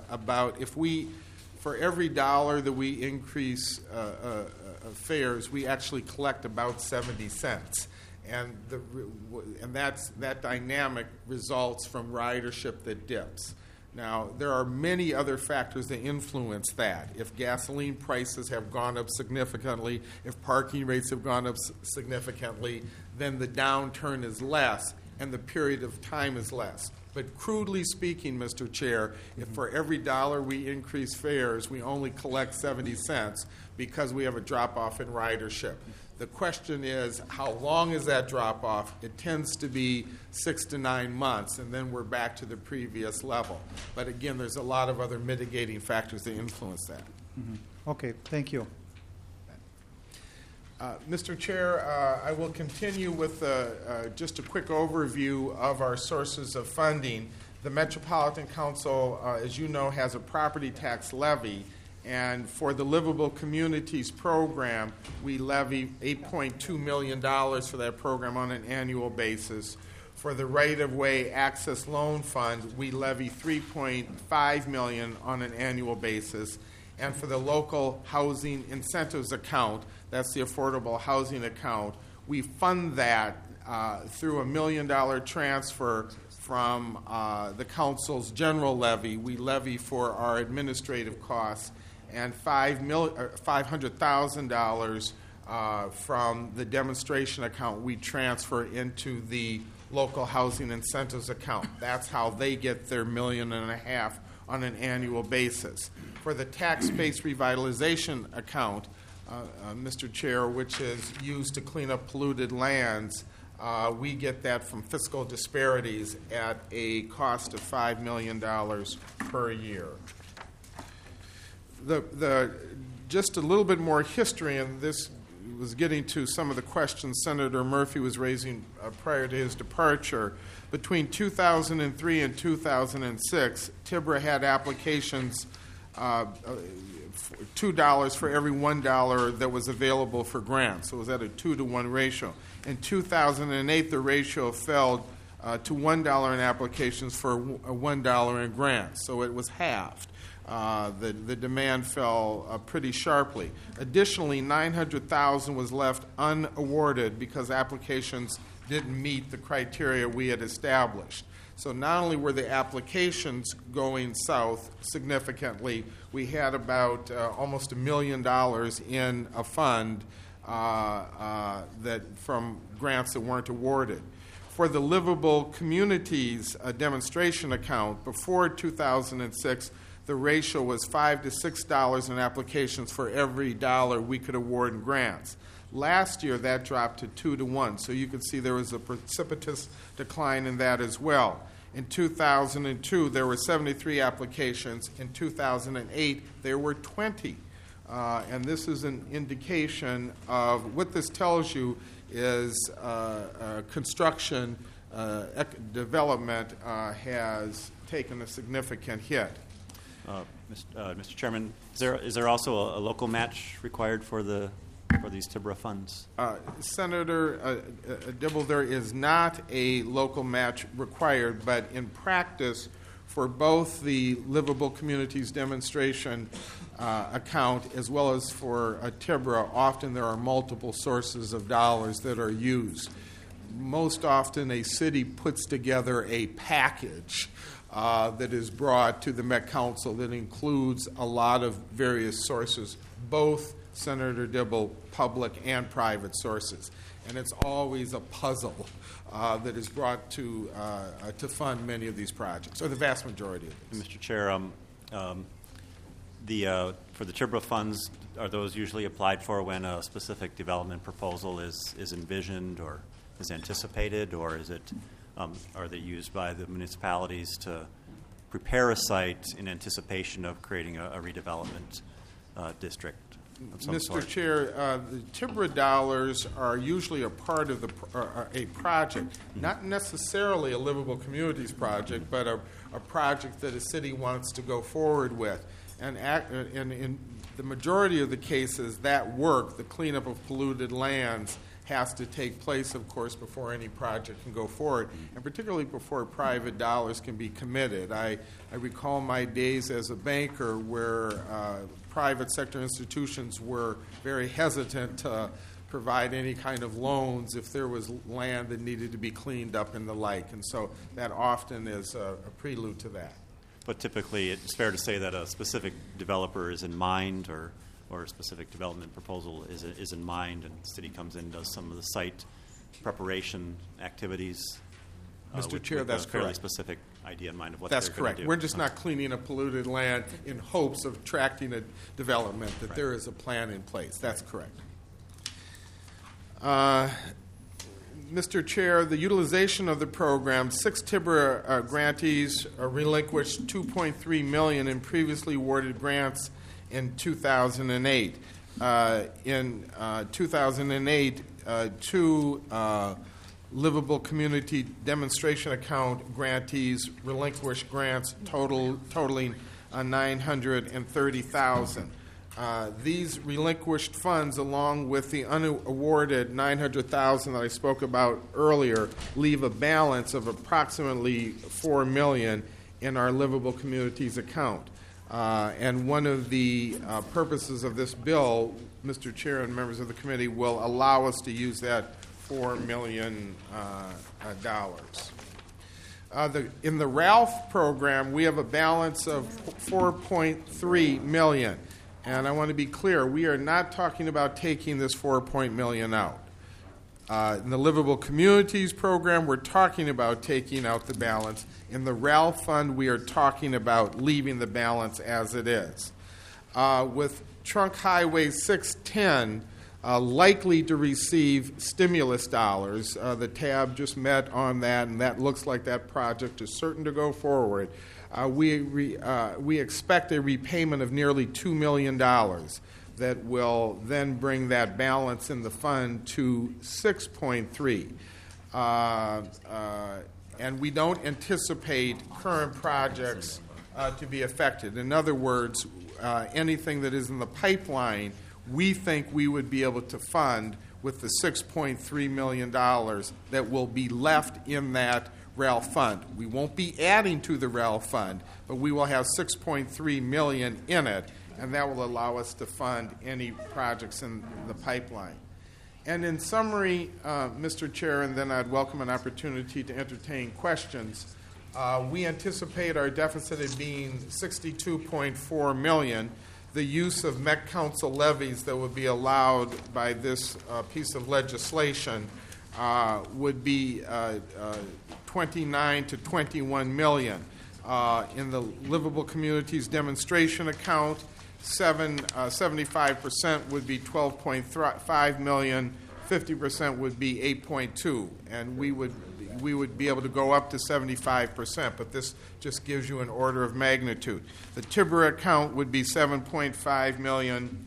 for every dollar that we increase fares, we actually collect about 70 cents. And that dynamic results from ridership that dips. Now, there are many other factors that influence that. If gasoline prices have gone up significantly, if parking rates have gone up significantly, then the downturn is less and the period of time is less. But crudely speaking, Mr. Chair, if for every dollar we increase fares, we only collect 70 cents because we have a drop-off in ridership. The question is, how long is that drop-off? It tends to be 6 to 9 months, and then we're back to the previous level. But again, there's a lot of other mitigating factors that influence that. Okay, thank you. Mr. Chair, I will continue with just a quick overview of our sources of funding. The Metropolitan Council, as you know, has a property tax levy. And for the Livable Communities program, we levy $8.2 million for that program on an annual basis. For the Right-of-Way Access Loan Fund, we levy $3.5 million on an annual basis. And for the Local Housing Incentives Account, that's the Affordable Housing Account, we fund that through $1 million transfer from the Council's general levy. We levy for our administrative costs, and $500,000 from the demonstration account we transfer into the Local Housing Incentives account. That's how they get their $1.5 million on an annual basis. For the tax-based revitalization account, Mr. Chair, which is used to clean up polluted lands, we get that from fiscal disparities at a cost of $5 million per year. Just a little bit more history, and this was getting to some of the questions Senator Murphy was raising prior to his departure. Between 2003 and 2006, TIBRA had applications, $2 for every $1 that was available for grants. So it was at a 2-to-1 ratio. In 2008, the ratio fell to $1 in applications for $1 in grants. So it was halved. The demand fell pretty sharply. Additionally, $900,000 was left unawarded because applications didn't meet the criteria we had established. So not only were the applications going south significantly, we had about almost $1 million in a fund that from grants that weren't awarded. For the Livable Communities demonstration account, before 2006, the ratio was $5 to $6 in applications for every dollar we could award in grants. Last year, that dropped to 2-to-1, so you can see there was a precipitous decline in that as well. In 2002, there were 73 applications. In 2008, there were 20. And this is an indication of what this tells you is construction development has taken a significant hit. Mr. Chairman, is there also a local match required for these TIBRA funds? Senator Dibble, there is not a local match required, but in practice, for both the Livable Communities demonstration account as well as for TIBRA, often there are multiple sources of dollars that are used. Most often, a city puts together a package that is brought to the Met Council that includes a lot of various sources, both, Senator Dibble, public and private sources. And it's always a puzzle that is brought to fund many of these projects, or the vast majority of them. Mr. Chair, for the TIBRA funds, are those usually applied for when a specific development proposal is envisioned or is anticipated, or is it are they used by the municipalities to prepare a site in anticipation of creating a redevelopment district of some Mr. sort? Chair, the TIBRA dollars are usually a part of a project, not necessarily a Livable Communities project, but a project that a city wants to go forward with. And in the majority of the cases, that work, the cleanup of polluted lands, has to take place, of course, before any project can go forward, and particularly before private dollars can be committed. I recall my days as a banker where private sector institutions were very hesitant to provide any kind of loans if there was land that needed to be cleaned up and the like, and so that often is a prelude to that. But typically, it's fair to say that a specific developer is in mind, or a specific development proposal is in mind, and the city comes in and does some of the site preparation activities. Mr. Chair, with that's a fairly correct. specific idea in mind of what That's they're going correct. to do. We're just not cleaning up polluted land in hopes of attracting a development, that there is a plan in place. That's correct. Mr. Chair, the utilization of the program, 6 TIBRA grantees relinquished $2.3 million in previously awarded grants in 2008. In 2008, 2 livable community demonstration account grantees relinquished grants totaling $930,000. These relinquished funds, along with the unawarded $900,000 that I spoke about earlier, leave a balance of approximately $4 million in our livable communities account. And one of the purposes of this bill, Mr. Chair and members of the committee, will allow us to use that $4 million. In the RALPH program, we have a balance of $4.3 million. And I want to be clear, we are not talking about taking this $4 million out. In the Livable Communities program, we're talking about taking out the balance. In the RALPH fund, we are talking about leaving the balance as it is. With Trunk Highway 610 likely to receive stimulus dollars, the tab just met on that, and that looks like that project is certain to go forward. We expect a repayment of nearly $2 million that will then bring that balance in the fund to 6.3. And we don't anticipate current projects to be affected. In other words, anything that is in the pipeline, we think we would be able to fund with the $6.3 million that will be left in that RALPH fund. We won't be adding to the RALPH fund, but we will have $6.3 million in it, and that will allow us to fund any projects in the pipeline. And in summary, Mr. Chair, and then I'd welcome an opportunity to entertain questions, we anticipate our deficit as being $62.4 million. The use of Met Council levies that would be allowed by this piece of legislation would be 29 to 21 million. In the Livable Communities demonstration account, 75% would be 12.5 million, 50% would be 8.2, and we would be able to go up to 75%, but this just gives you an order of magnitude. The TIBRA account would be 7.5 million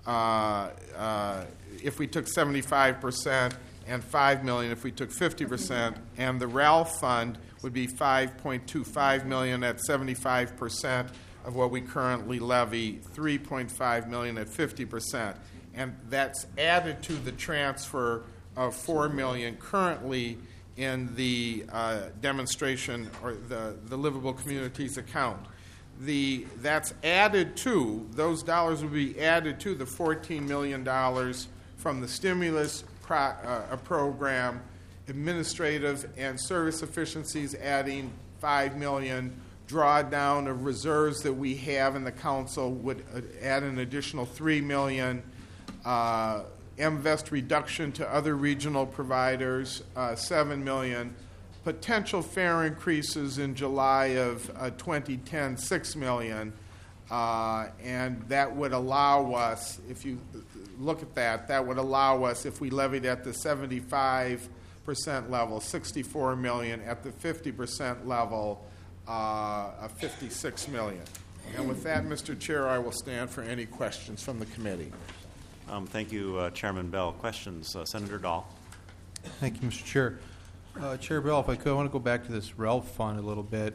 if we took 75%, and 5 million if we took 50%, and the RALPH fund would be 5.25 million at 75% of what we currently levy, 3.5 million at 50%, and that's added to the transfer of 4 million currently in the demonstration or the Livable Communities account. That's added to, those dollars will be added to the $14 million from the stimulus program, administrative and service efficiencies adding $5 million, drawdown of reserves that we have in the council would add an additional $3 million, MVEST reduction to other regional providers, $7 million, potential fare increases in July of 2010, $6 million, and that would allow us, if you look at that would allow us, if we levied at the 75% level, $64 million, at the 50% level, $56 million. And with that, Mr. Chair, I will stand for any questions from the committee. Thank you, Chairman Bell. Questions? Senator Dahl. Thank you, Mr. Chair. Chair Bell, if I could, I want to go back to this RALPH fund a little bit.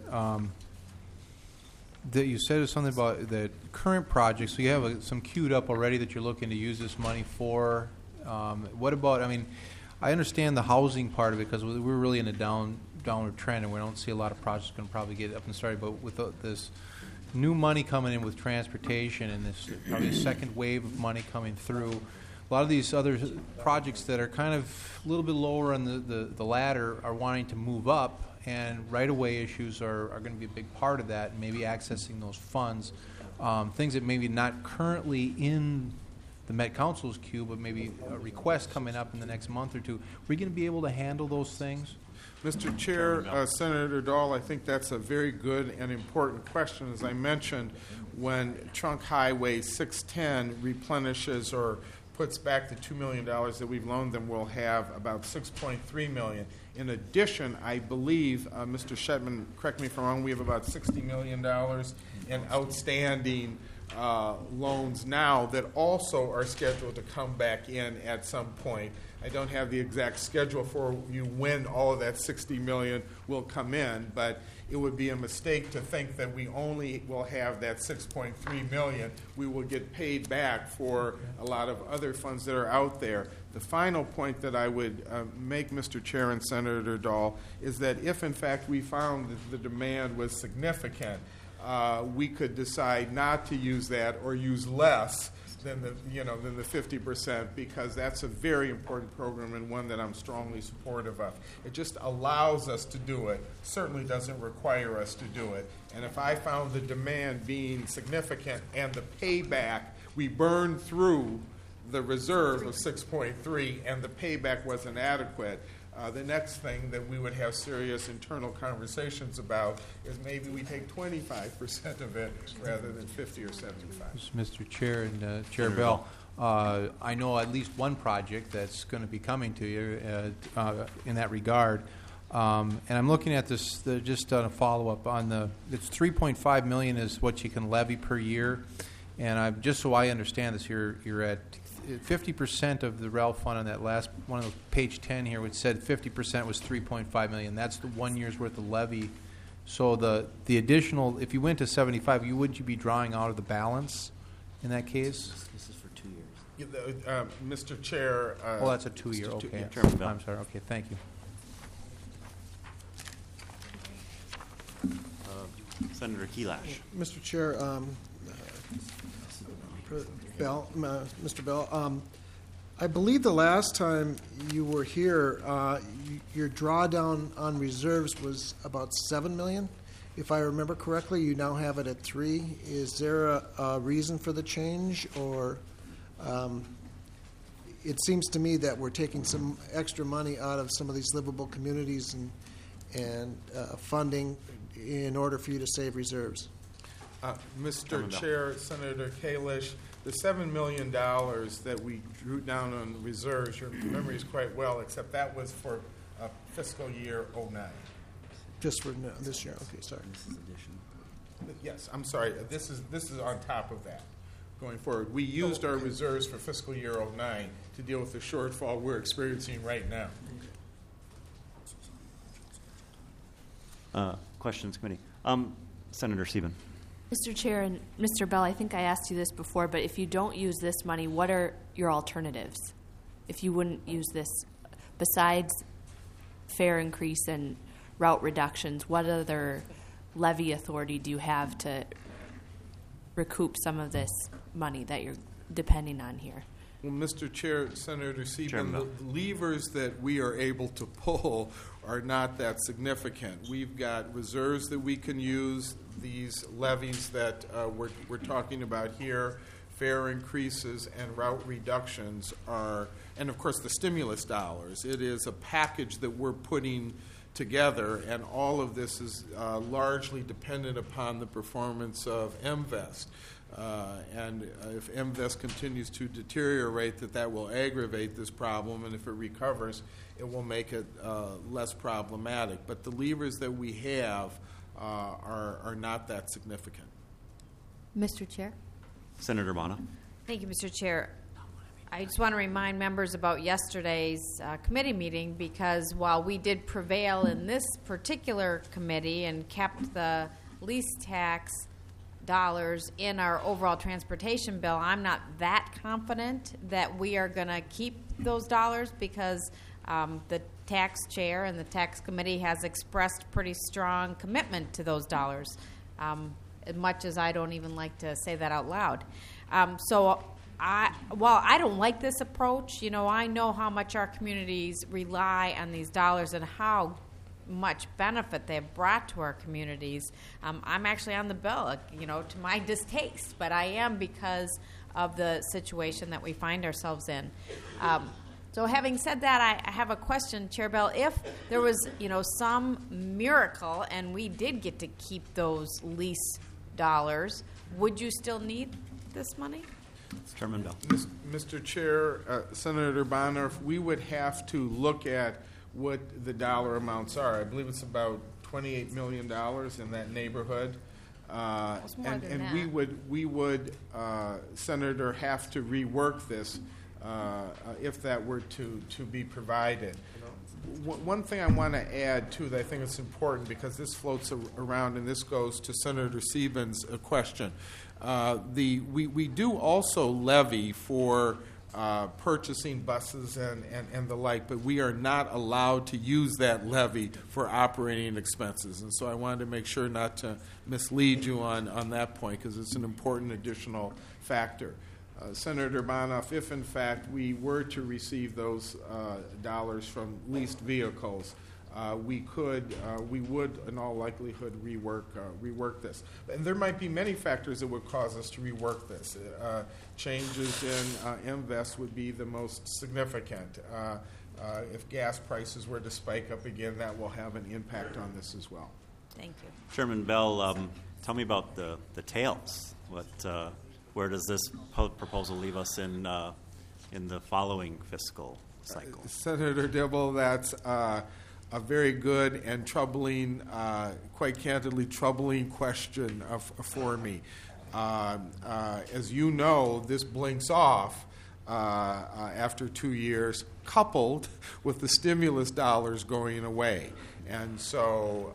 That you said something about the current projects. So you have some queued up already that you're looking to use this money for. What about, I mean, I understand the housing part of it because we're really in a downward trend and we don't see a lot of projects going to probably get up and started, but with this new money coming in with transportation and this probably a second wave of money coming through, a lot of these other projects that are kind of a little bit lower on the ladder are wanting to move up, and right-of-way issues are going to be a big part of that, and maybe accessing those funds. Things that maybe not currently in the Met Council's queue, but maybe a request coming up in the next month or two. Are we going to be able to handle those things? Mr. Chair, Senator Dahl, I think that's a very good and important question. As I mentioned, when Trunk Highway 610 replenishes or puts back the $2 million that we've loaned them, we'll have about $6.3 million. In addition, I believe, Mr. Shetman, correct me if I'm wrong, we have about $60 million in outstanding loans now that also are scheduled to come back in at some point. I don't have the exact schedule for you when all of that $60 million will come in, but it would be a mistake to think that we only will have that $6.3 million. We will get paid back for a lot of other funds that are out there. The final point that I would make, Mr. Chair and Senator Dahl, is that if in fact we found that the demand was significant, we could decide not to use that or use less than the 50%, because that's a very important program and one that I'm strongly supportive of. It just allows us to do it. Certainly doesn't require us to do it. And if I found the demand being significant and the payback, we burned through the reserve of 6.3 and the payback wasn't adequate, the next thing that we would have serious internal conversations about is maybe we take 25% of it rather than 50 or 75. Mr. Chair and Chair Bell, I know at least one project that's going to be coming to you in that regard. And I'm looking at this just on a follow-up on it's $3.5 million is what you can levy per year. And just so I understand this, you're at 50% of the REL fund on that last one of those page 10 here, which said 50% was $3.5 million. That's the 1 year's worth of levy. So the additional, if you went to 75, would you be drawing out of the balance in that case? This is for 2 years. Mr. Chair. Oh, that's a 2-year. Okay. I'm sorry. Okay, thank you. Senator Kelash. Mr. Chair, Mr. Bell, I believe the last time you were here, your drawdown on reserves was about $7 million. If I remember correctly, you now have it at $3 million. Is there a reason for the change, or it seems to me that we're taking some extra money out of some of these livable communities and funding in order for you to save reserves? Mr. Chair, Senator Kalish, the $7 million that we drew down on reserves, your memory is quite well, except that was for fiscal year 09. Just for this year. Okay, sorry. This is addition. Yes, I'm sorry. This is on top of that. Going forward, we used our reserves for fiscal year 09 to deal with the shortfall we're experiencing right now. Questions, committee. Senator Sieben. Mr. Chair and Mr. Bell, I think I asked you this before, but if you don't use this money, what are your alternatives? If you wouldn't use this, besides fare increase and route reductions, what other levy authority do you have to recoup some of this money that you're depending on here? Well, Mr. Chair, Senator Sieben, the levers that we are able to pull are not that significant. We've got reserves that we can use, these levies that we're talking about here, fare increases and route reductions are, and of course the stimulus dollars. It is a package that we're putting together, and all of this is largely dependent upon the performance of MVEST. And if MVEST continues to deteriorate, that will aggravate this problem, and if it recovers, it will make it less problematic. But the levers that we have are not that significant. Mr. Chair? Senator Mana. Thank you, Mr. Chair. I just want to remind members about yesterday's committee meeting, because while we did prevail in this particular committee and kept the lease tax dollars in our overall transportation bill, I'm not that confident that we are going to keep those dollars because the tax chair and the tax committee has expressed pretty strong commitment to those dollars, as much as I don't even like to say that out loud. While I don't like this approach, I know how much our communities rely on these dollars and how much benefit they've brought to our communities. I'm actually on the bill, to my distaste, but I am because of the situation that we find ourselves in. So having said that, I have a question, Chair Bell. If there was, some miracle and we did get to keep those lease dollars, would you still need this money? Chairman Bell. Mr. Chair, Senator Bonner, we would have to look at what the dollar amounts are. I believe it's about $28 million in that neighborhood. And we would, Senator, have to rework this if that were to be provided. One thing I want to add, too, that I think is important because this floats around, and this goes to Senator Siebens' question. We do also levy for purchasing buses and the like, but we are not allowed to use that levy for operating expenses. And so I wanted to make sure not to mislead you on that point because it's an important additional factor. Senator Bonoff, if in fact we were to receive those dollars from leased vehicles, we would in all likelihood rework this. And there might be many factors that would cause us to rework this. Changes in MVEST would be the most significant. If gas prices were to spike up again, that will have an impact on this as well. Thank you. Chairman Bell, tell me about the tails. Where does this proposal leave us in the following fiscal cycle? Senator Dibble, that's a very good and troubling, quite candidly troubling question for me. As you know, this blinks off after 2 years, coupled with the stimulus dollars going away. And so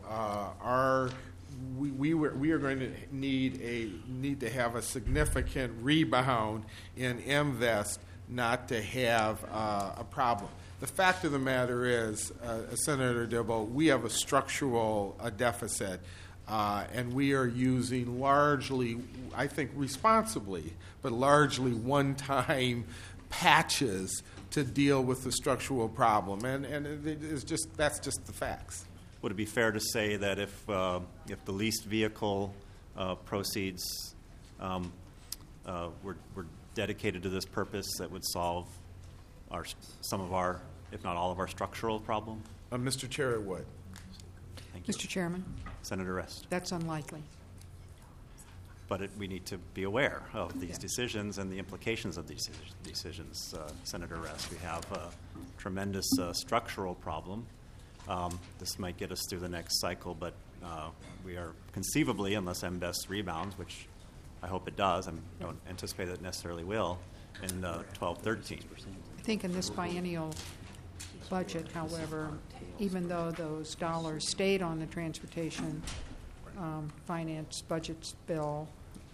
we are going to need to have a significant rebound in MVEST not to have a problem. The fact of the matter is, Senator Dibble, we have a structural deficit, and we are using largely, I think responsibly, but largely one-time patches to deal with the structural problem, and that's just the facts. Would it be fair to say that if the leased vehicle proceeds were dedicated to this purpose, that would solve some of our, if not all of our structural problem? Mr. Chair, it would. Thank you. Mr. Chairman? Senator Rest. That's unlikely. But we need to be aware of these decisions and the implications of these decisions, Senator Rest. We have a tremendous structural problem. This might get us through the next cycle, but we are conceivably, unless MVEST rebounds, which I hope it does, I don't anticipate that it necessarily will, in 12-13. I think in this biennial budget, however, even though those dollars stayed on the transportation finance budget bill,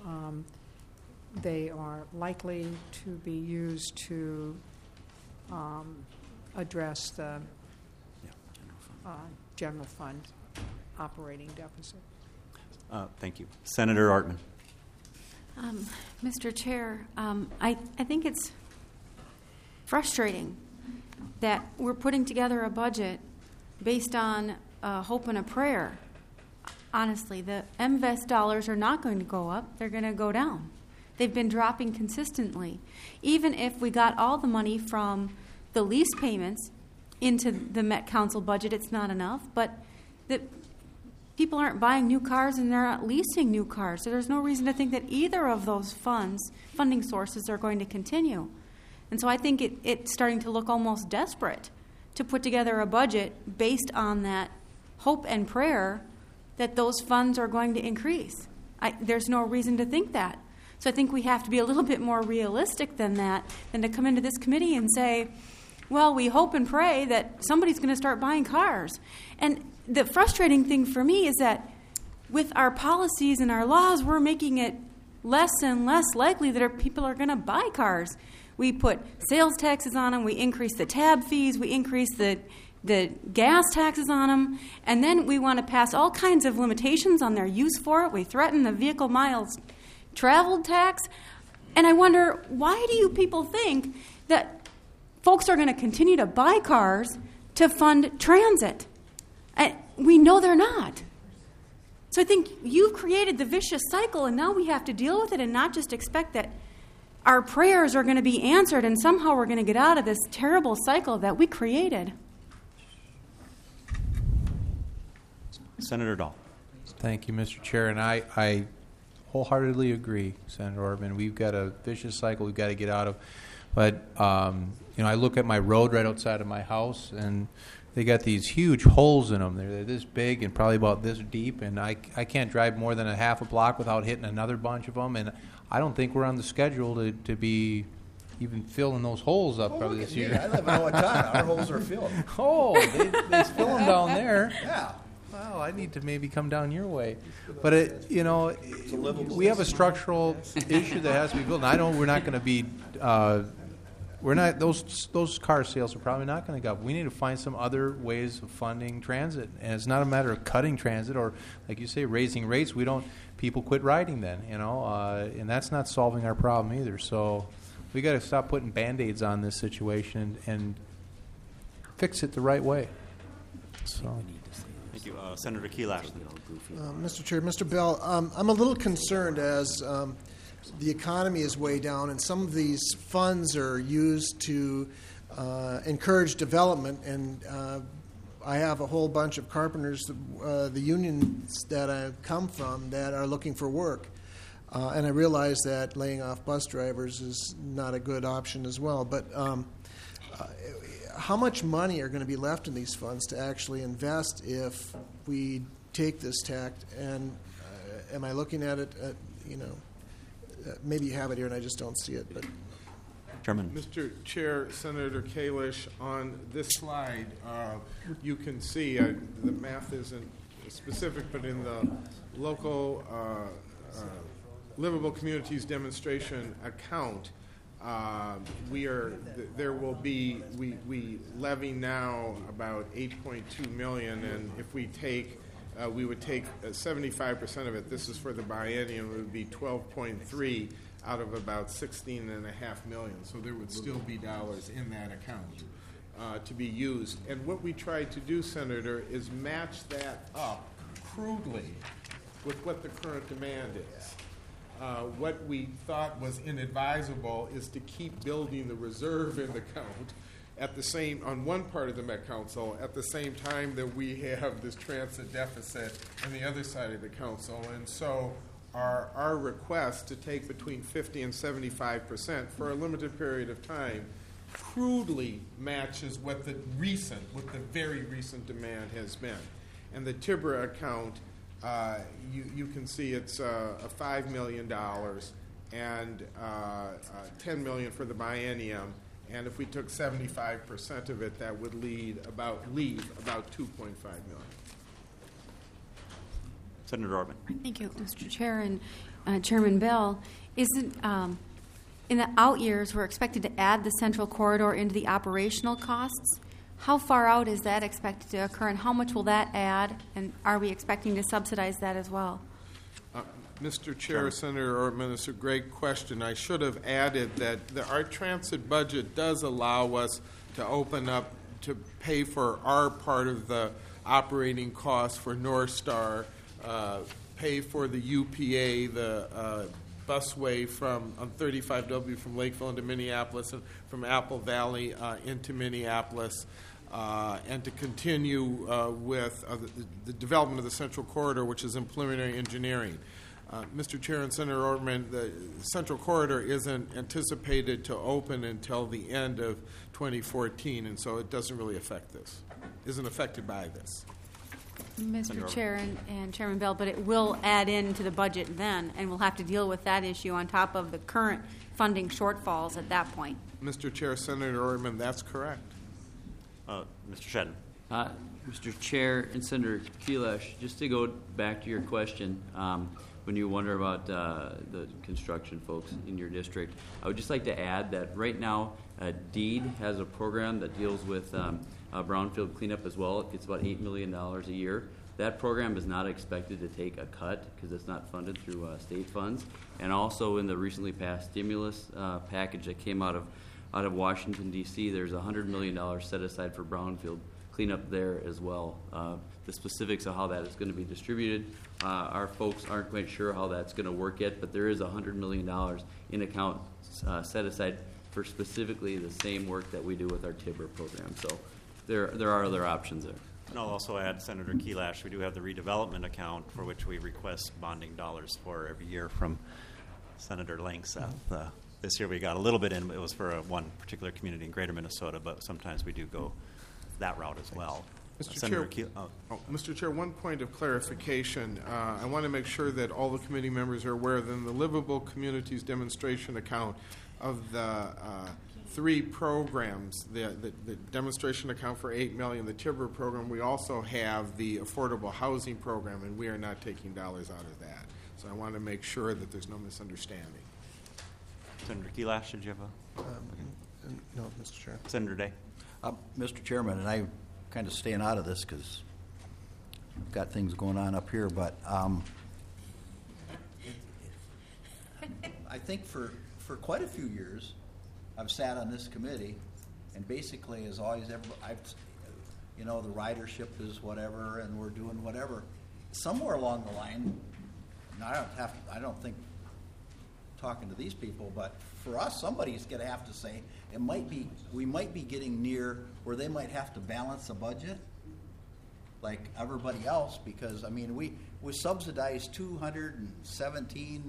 they are likely to be used to address the general fund operating deficit. Thank you. Senator Artman. Mr. Chair, I think it's frustrating that we're putting together a budget based on hope and a prayer. Honestly, the MVEST dollars are not going to go up. They're going to go down. They've been dropping consistently. Even if we got all the money from the lease payments into the Met Council budget, it's not enough. But the people aren't buying new cars and they're not leasing new cars. So there's no reason to think that either of those funding sources are going to continue. And so I think it's starting to look almost desperate to put together a budget based on that hope and prayer that those funds are going to increase. There's no reason to think that. So I think we have to be a little bit more realistic than that, than to come into this committee and say, well, we hope and pray that somebody's going to start buying cars. And the frustrating thing for me is that with our policies and our laws, we're making it less and less likely that our people are going to buy cars. We put sales taxes on them. We increase the tab fees. We increase the gas taxes on them. And then we want to pass all kinds of limitations on their use for it. We threaten the vehicle miles traveled tax. And I wonder, why do you people think that folks are going to continue to buy cars to fund transit? And we know they're not. So I think you've created the vicious cycle, and now we have to deal with it and not just expect that our prayers are going to be answered and somehow we're going to get out of this terrible cycle that we created. Senator Dahl. Thank you, Mr. Chair. And I wholeheartedly agree, Senator Ortman. We've got a vicious cycle we've got to get out of. But, I look at my road right outside of my house, and they got these huge holes in them. They're this big and probably about this deep, and I can't drive more than a half a block without hitting another bunch of them. And I don't think we're on the schedule to be even filling those holes up probably this year. I live in Owatonna. Our holes are filled. Oh, they fill them down there. Yeah. Well, I need to maybe come down your way. But, we have a structural issue that has to be built. And we're not going to be those car sales are probably not going to go up. We need to find some other ways of funding transit. And it's not a matter of cutting transit or, like you say, raising rates. People quit riding then, and that's not solving our problem either. So we got to stop putting Band-Aids on this situation and fix it the right way. So. Thank you. Senator Keeler. Mr. Chair, Mr. Bell, I'm a little concerned as the economy is way down, and some of these funds are used to encourage development. And I have a whole bunch of carpenters, the unions that I come from, that are looking for work. And I realize that laying off bus drivers is not a good option as well. But how much money are going to be left in these funds to actually invest if we take this tact? And am I looking at it, maybe you have it here and I just don't see it. But Chairman. Mr. Chair, Senator Kalish, on this slide, you can see the math isn't specific, but in the local livable communities demonstration account, we levy now about $8.2 million, and if we take we would take 75% of it. This is for the biennium. It would be 12.3 out of about 16.5 million. So there would still be dollars in that account to be used. And what we tried to do, Senator, is match that up crudely with what the current demand is. What we thought was inadvisable is to keep building the reserve in the account on one part of the Met Council at the same time that we have this transit deficit on the other side of the council. And so our request to take between 50 and 75% for a limited period of time crudely matches what the very recent demand has been. And the TIBRA account, you can see it's $5 million and $10 million for the biennium. And if we took 75% of it, that would leave about $2.5 million. Senator Ortman. Thank you, Mr. Chair and Chairman Bell. Isn't in the out years we're expected to add the Central Corridor into the operational costs? How far out is that expected to occur, and how much will that add? And are we expecting to subsidize that as well? Mr. Chair, Senator Ortman, it's a great question. I should have added that our transit budget does allow us to open up to pay for our part of the operating costs for North Star, pay for the UPA, the busway on 35W from Lakeville into Minneapolis and from Apple Valley into Minneapolis, and to continue with the development of the Central Corridor, which is in preliminary engineering. Mr. Chair and Senator Ortman, the Central Corridor isn't anticipated to open until the end of 2014, and so it doesn't really affect this, isn't affected by this. Mr. Chair and Chairman Bell, but it will add into the budget then, and we'll have to deal with that issue on top of the current funding shortfalls at that point. Mr. Chair, Senator Ortman, that's correct. Mr. Shedden. Mr. Chair and Senator Kelash, just to go back to your question, when you wonder about the construction folks in your district, I would just like to add that right now, DEED has a program that deals with brownfield cleanup as well. It's about $8 million a year. That program is not expected to take a cut because it's not funded through state funds. And also in the recently passed stimulus package that came out of Washington, D.C., there's $100 million set aside for brownfield cleanup there as well. The specifics of how that is going to be distributed, our folks aren't quite sure how that's going to work yet, but there is $100 million in account set aside for specifically the same work that we do with our Tiber program. So there are other options there. And I'll also add, Senator Kelash, we do have the redevelopment account for which we request bonding dollars for every year from Senator Langseth. This year we got a little bit in. It was for one particular community in greater Minnesota, but sometimes we do go that route as well. Mr. Chair, one point of clarification. I want to make sure that all the committee members are aware that in the Livable Communities Demonstration Account of the three programs, the demonstration account for $8 million, the Tiber program, we also have the affordable housing program, and we are not taking dollars out of that. So I want to make sure that there's no misunderstanding. Senator Kelash, did you have a? No, Mr. Chair. Senator Day. Mr. Chairman, and I'm kind of staying out of this because I've got things going on up here, but I think for quite a few years, I've sat on this committee, and basically, as always, the ridership is whatever, and we're doing whatever. Somewhere along the line, and I don't think talking to these people, but for us, somebody's going to have to say we might be getting near where they might have to balance a budget, like everybody else, because we subsidized $217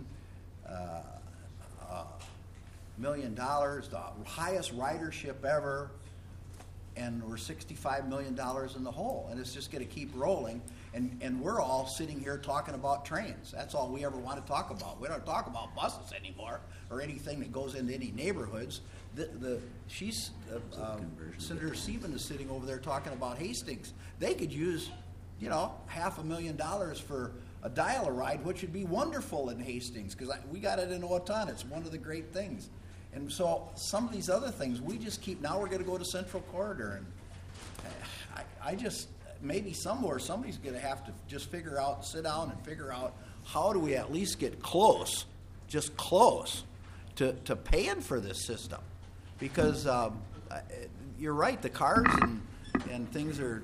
million, the highest ridership ever, and we're $65 million in the hole, and it's just going to keep rolling. And we're all sitting here talking about trains. That's all we ever want to talk about. We don't talk about buses anymore or anything that goes into any neighborhoods. Senator Sieben is sitting over there talking about Hastings. They could use, $500,000 for a dial-a-ride, which would be wonderful in Hastings, because we got it in Owatonna. It's one of the great things. And so some of these other things, we just keep, now we're going to go to Central Corridor. And maybe somewhere somebody's going to have to just sit down and figure out how do we at least get close to paying for this system. Because you're right, the cars and things are,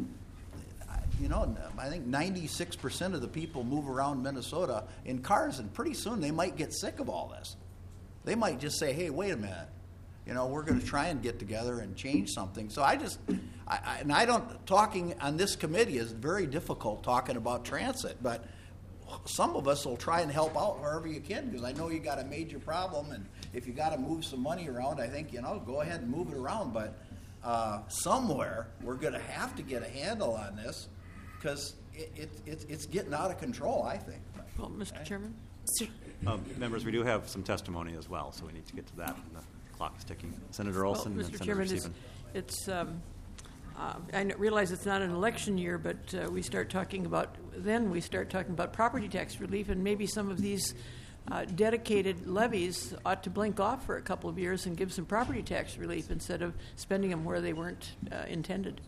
I think 96% of the people move around Minnesota in cars, and pretty soon they might get sick of all this. They might just say, hey, wait a minute. We're going to try and get together and change something. So talking on this committee is very difficult talking about transit, but some of us will try and help out wherever you can, because I know you got a major problem, and if you got to move some money around, I think, go ahead and move it around, but somewhere we're going to have to get a handle on this, because it's getting out of control, I think. Well, Mr. Chairman? Members, we do have some testimony as well, so we need to get to that. The clock is ticking. Senator Olson and Senator Sieben. I realize it's not an election year, but we start talking about property tax relief, and maybe some of these dedicated levies ought to blink off for a couple of years and give some property tax relief instead of spending them where they weren't intended.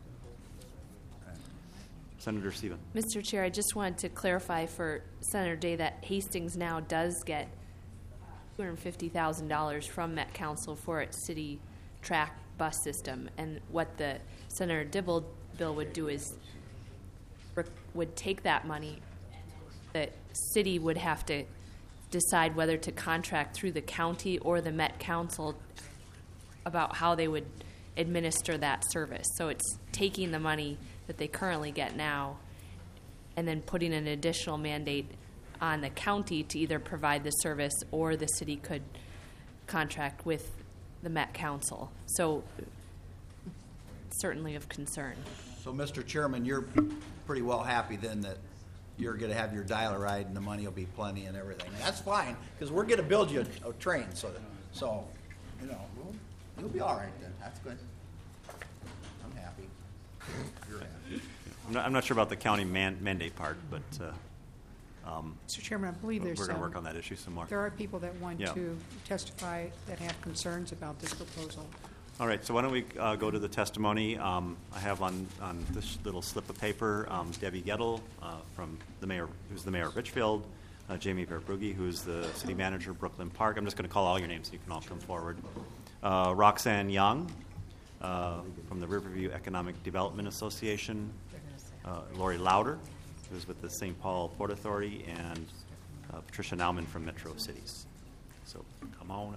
Senator Sieben. Mr. Chair, I just wanted to clarify for Senator Day that Hastings now does get $250,000 from Met Council for its city track bus system, and what the Senator Dibble bill would do is would take that money. The city would have to decide whether to contract through the county or the Met Council about how they would administer that service. So it's taking the money that they currently get now and then putting an additional mandate on the county to either provide the service, or the city could contract with the Met Council. So certainly of concern. So, Mr. Chairman, you're pretty well happy then that you're going to have your dial-a-ride and the money will be plenty and everything. And that's fine, because we're going to build you a train. So you'll be all right then. That's good. I'm happy. I'm not sure about the county mandate part, but Mr. Chairman, I believe there's we're going to work on that issue some more. There are people that want Yeah. to testify that have concerns about this proposal. All right, so why don't we go to the testimony? I have on this little slip of paper Debbie Gettle from the mayor, who's the mayor of Richfield, Jamie Verbrugge, who's the city manager of Brooklyn Park. I'm just going to call all your names so you can all come forward. Roxanne Young from the Riverview Economic Development Association, Lori Lauder, who's with the St. Paul Port Authority, and Patricia Nauman from Metro Cities. So come on up.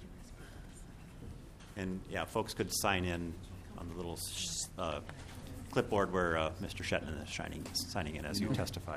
And yeah, folks could sign in on the little clipboard where Mr. Shetland is signing in as you testify.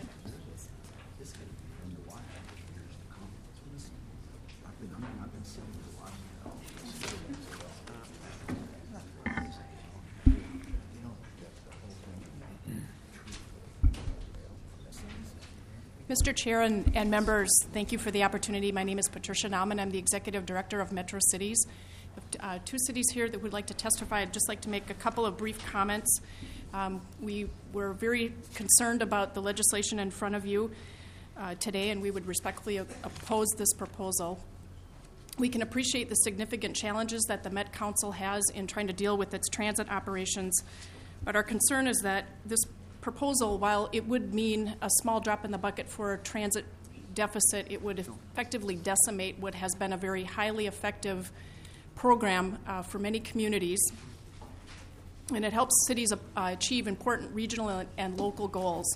Mr. Chair and members, thank you for the opportunity. My name is Patricia Nauman. I'm the Executive Director of Metro Cities. Two cities here that would like to testify. I'd just like to make a couple of brief comments. We were very concerned about the legislation in front of you today, and we would respectfully oppose this proposal. We can appreciate the significant challenges that the Met Council has in trying to deal with its transit operations, but our concern is that this proposal, while it would mean a small drop in the bucket for a transit deficit, it would effectively decimate what has been a very highly effective program for many communities, and it helps cities achieve important regional and local goals.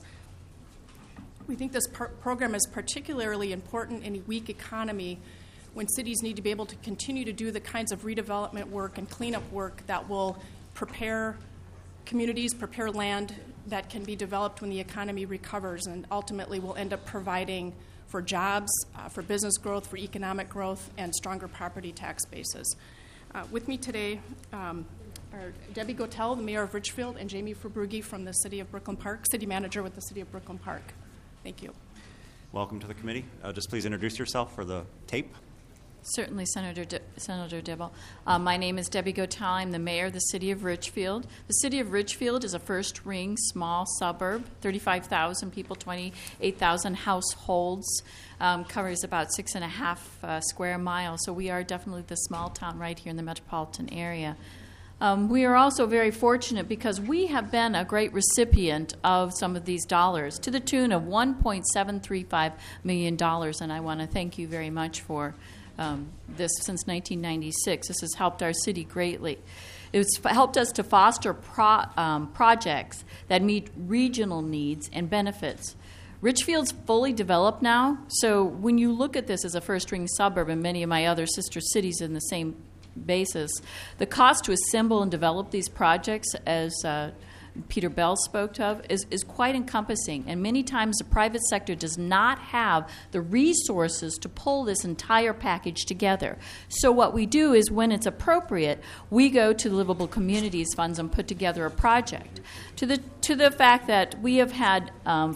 We think this program is particularly important in a weak economy when cities need to be able to continue to do the kinds of redevelopment work and cleanup work that will prepare communities, prepare land that can be developed when the economy recovers, and ultimately will end up providing for jobs, for business growth, for economic growth, and stronger property tax bases. With me today are Debbie Gotel, the mayor of Richfield, and Jamie Verbrugge from the city of Brooklyn Park, city manager with the city of Brooklyn Park. Thank you. Welcome to the committee. Just please introduce yourself for the tape. Certainly, Senator Dibble. My name is Debbie Gotel. I'm the mayor of the city of Richfield. The city of Richfield is a first-ring small suburb, 35,000 people, 28,000 households, covers about 6.5 square miles. So we are definitely the small town right here in the metropolitan area. We are also very fortunate because we have been a great recipient of some of these dollars to the tune of $1.735 million, and I want to thank you very much for this since 1996. This has helped our city greatly. It's helped us to foster projects that meet regional needs and benefits. Richfield's fully developed now, so when you look at this as a first-ring suburb and many of my other sister cities in the same basis, the cost to assemble and develop these projects, as Peter Bell spoke of, is quite encompassing, and many times the private sector does not have the resources to pull this entire package together. So what we do is, when it's appropriate, we go to the Livable Communities Funds and put together a project. To the fact that we have had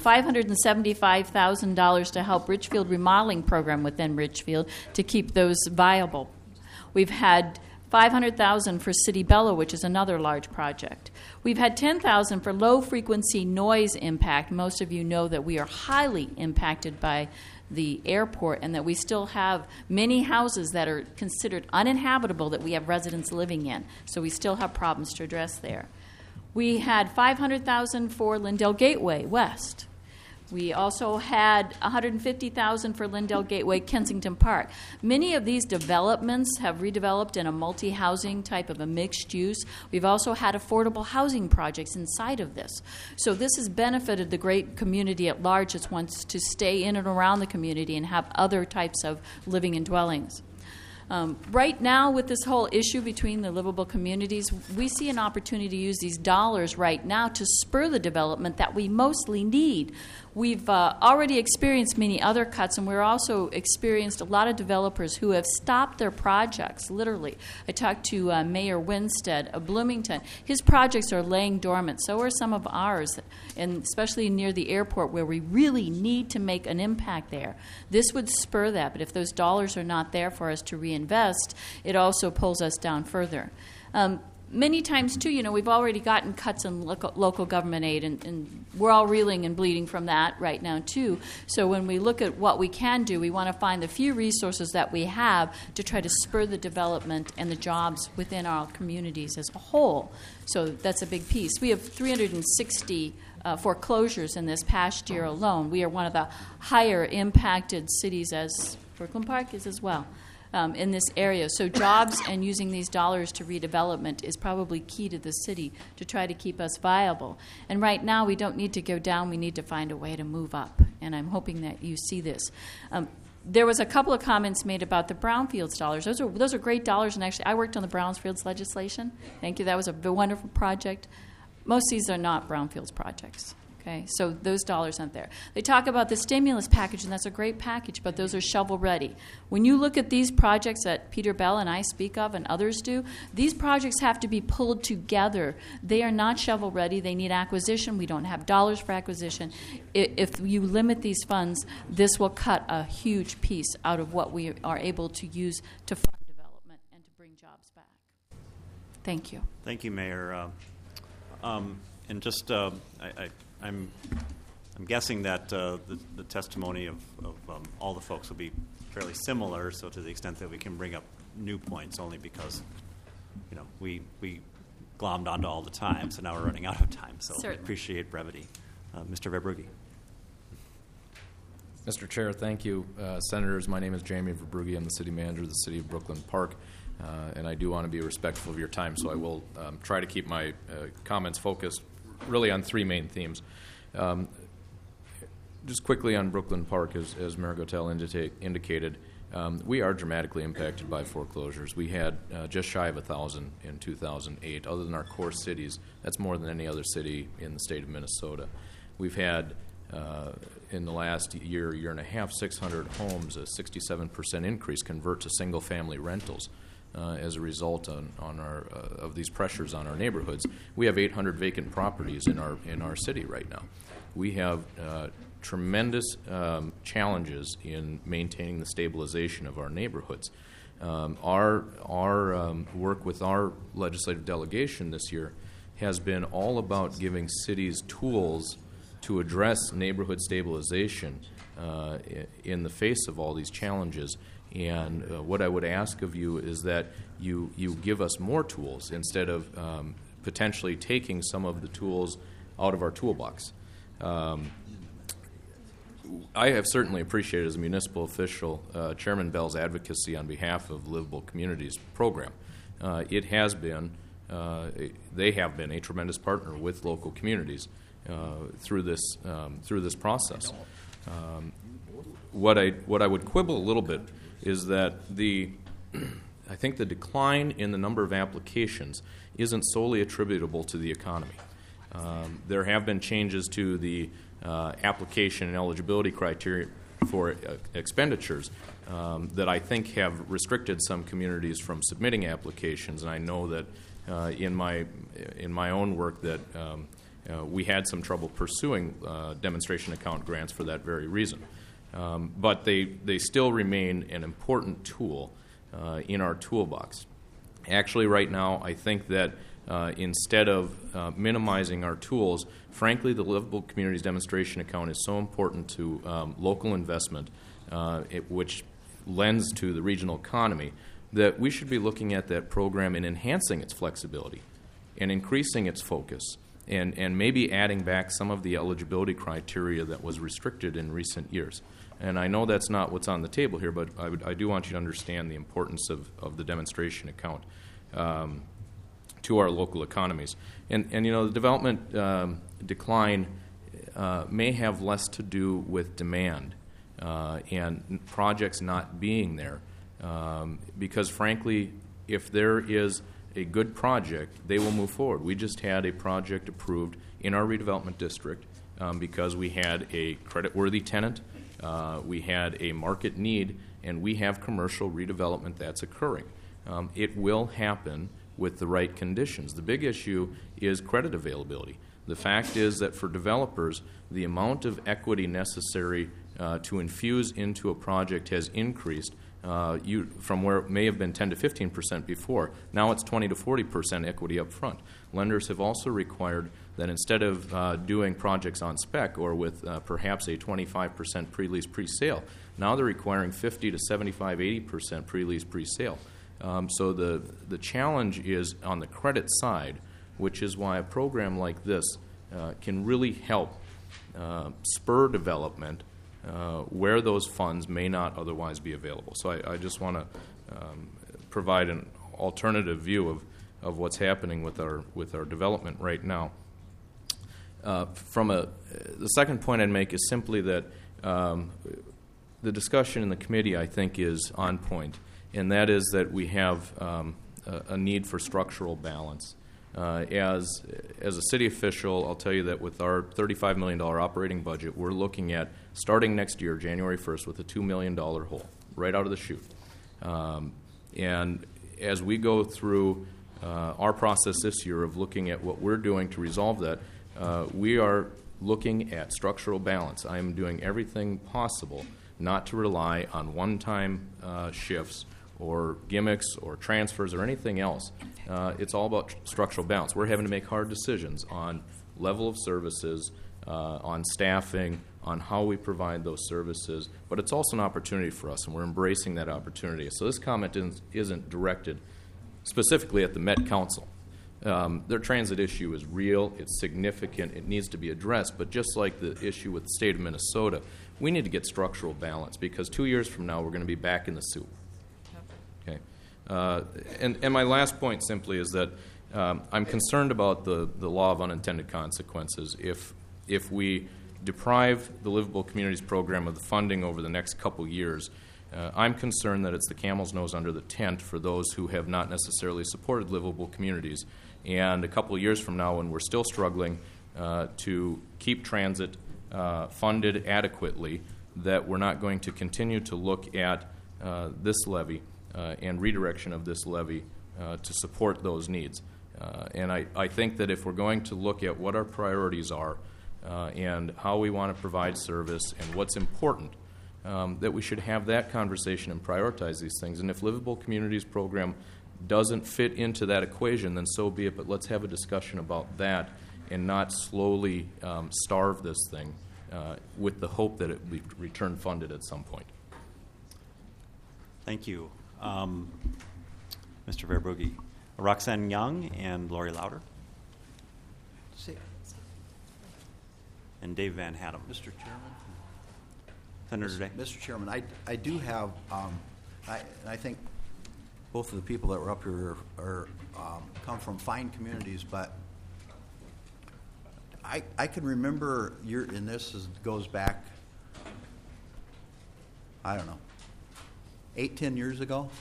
$575,000 to help Richfield remodeling program within Richfield to keep those viable. We've had $500,000 for City Bella, which is another large project. We've had $10,000 for low-frequency noise impact. Most of you know that we are highly impacted by the airport and that we still have many houses that are considered uninhabitable that we have residents living in. So we still have problems to address there. We had $500,000 for Lindell Gateway West. We also had $150,000 for Lindell Gateway, Kensington Park. Many of these developments have redeveloped in a multi-housing type of a mixed use. We've also had affordable housing projects inside of this. So this has benefited the great community at large that wants to stay in and around the community and have other types of living and dwellings. Right now, with this whole issue between the livable communities, we see an opportunity to use these dollars right now to spur the development that we mostly need. We've already experienced many other cuts, and we're also experienced a lot of developers who have stopped their projects, literally. I talked to Mayor Winstead of Bloomington. His projects are laying dormant. So are some of ours, and especially near the airport where we really need to make an impact there. This would spur that, but if those dollars are not there for us to reinvest, it also pulls us down further. Many times, too, we've already gotten cuts in local government aid, and we're all reeling and bleeding from that right now, too. So when we look at what we can do, we want to find the few resources that we have to try to spur the development and the jobs within our communities as a whole. So that's a big piece. We have 360 foreclosures in this past year alone. We are one of the higher impacted cities, as Brooklyn Park is as well. In this area. So jobs and using these dollars to redevelopment is probably key to the city to try to keep us viable. And right now we don't need to go down, we need to find a way to move up. And I'm hoping that you see this. There was a couple of comments made about the brownfields dollars. Those are great dollars, and actually I worked on the brownfields legislation. Thank you, that was a wonderful project. Most of these are not brownfields projects. Okay, so those dollars aren't there. They talk about the stimulus package, and that's a great package, but those are shovel-ready. When you look at these projects that Peter Bell and I speak of and others do, these projects have to be pulled together. They are not shovel-ready. They need acquisition. We don't have dollars for acquisition. If you limit these funds, this will cut a huge piece out of what we are able to use to fund development and to bring jobs back. Thank you. Thank you, Mayor. And just I'm guessing that the testimony of all the folks will be fairly similar. So to the extent that we can bring up new points, only because we glommed onto all the time, so now we're running out of time. So we appreciate brevity. Mr. Verbrugge. Mr. Chair, thank you. Senators, my name is Jamie Verbrugge. I'm the city manager of the city of Brooklyn Park. And I do want to be respectful of your time, so I will try to keep my comments focused really on three main themes. Just quickly on Brooklyn Park, as Mayor Gotell indicated, we are dramatically impacted by foreclosures. We had just shy of 1,000 in 2008. Other than our core cities, that's more than any other city in the state of Minnesota. We've had, in the last year and a half, 600 homes, a 67% increase convert to single-family rentals. As a result of these pressures on our neighborhoods. We have 800 vacant properties in our city right now. We have tremendous challenges in maintaining the stabilization of our neighborhoods. Our work with our legislative delegation this year has been all about giving cities tools to address neighborhood stabilization in the face of all these challenges. And what I would ask of you is that you give us more tools instead of potentially taking some of the tools out of our toolbox. I have certainly appreciated as a municipal official Chairman Bell's advocacy on behalf of Livable Communities program. They have been a tremendous partner with local communities through this process. What I would quibble a little bit is that I think the decline in the number of applications isn't solely attributable to the economy. There have been changes to the application and eligibility criteria for expenditures that I think have restricted some communities from submitting applications, and I know that in my own work that we had some trouble pursuing demonstration account grants for that very reason. But they still remain an important tool in our toolbox. Actually, right now, I think that instead of minimizing our tools, frankly, the Livable Communities Demonstration Account is so important to local investment, which lends to the regional economy, that we should be looking at that program and enhancing its flexibility and increasing its focus and maybe adding back some of the eligibility criteria that was restricted in recent years. And I know that's not what's on the table here, but I do want you to understand the importance of the demonstration account to our local economies. And the development decline may have less to do with demand and projects not being there. Because frankly, if there is a good project, they will move forward. We just had a project approved in our redevelopment district because we had a creditworthy tenant, we had a market need, and we have commercial redevelopment that's occurring. It will happen with the right conditions. The big issue is credit availability. The fact is that for developers, the amount of equity necessary to infuse into a project has increased From where it may have been 10 to 15% before, now it's 20 to 40% equity up front. Lenders have also required that instead of doing projects on spec or with perhaps a 25% pre-lease pre-sale, now they're requiring 50 to 75, 80% pre-lease pre-sale. So the challenge is on the credit side, which is why a program like this can really help spur development where those funds may not otherwise be available. So I just want to provide an alternative view of what's happening with our development right now. The second point I'd make is simply that the discussion in the committee, I think, is on point, and that is that we have a need for structural balance. As a city official, I'll tell you that with our $35 million operating budget, we're looking at starting next year, January 1st, with a $2 million hole right out of the chute. And as we go through our process this year of looking at what we're doing to resolve that, we are looking at structural balance. I am doing everything possible not to rely on one-time shifts or gimmicks or transfers or anything else. It's all about structural balance. We're having to make hard decisions on level of services, on staffing, on how we provide those services, but it's also an opportunity for us, and we're embracing that opportunity. So this comment isn't directed specifically at the Met Council. Their transit issue is real, it's significant, it needs to be addressed, but just like the issue with the state of Minnesota, we need to get structural balance because 2 years from now we're going to be back in the soup. Okay. And my last point simply is that I'm concerned about the law of unintended consequences. If we deprive the Livable Communities program of the funding over the next couple years, I'm concerned that it's the camel's nose under the tent for those who have not necessarily supported livable communities. And a couple of years from now, when we're still struggling to keep transit funded adequately, that we're not going to continue to look at this levy and redirection of this levy to support those needs. And I think that if we're going to look at what our priorities are and how we want to provide service and what's important, that we should have that conversation and prioritize these things. And if Livable Communities program doesn't fit into that equation, then so be it. But let's have a discussion about that and not slowly starve this thing with the hope that it will be return funded at some point. Thank you. Mr. Verbrugge. Roxanne Young and Lori Lauder. And Dave Van Hatten. Mr. Chairman. Senator Day. Mr. Chairman, I do have, I think both of the people that were up here come from fine communities, but I can remember, and this goes back, I don't know, 8-10 years ago.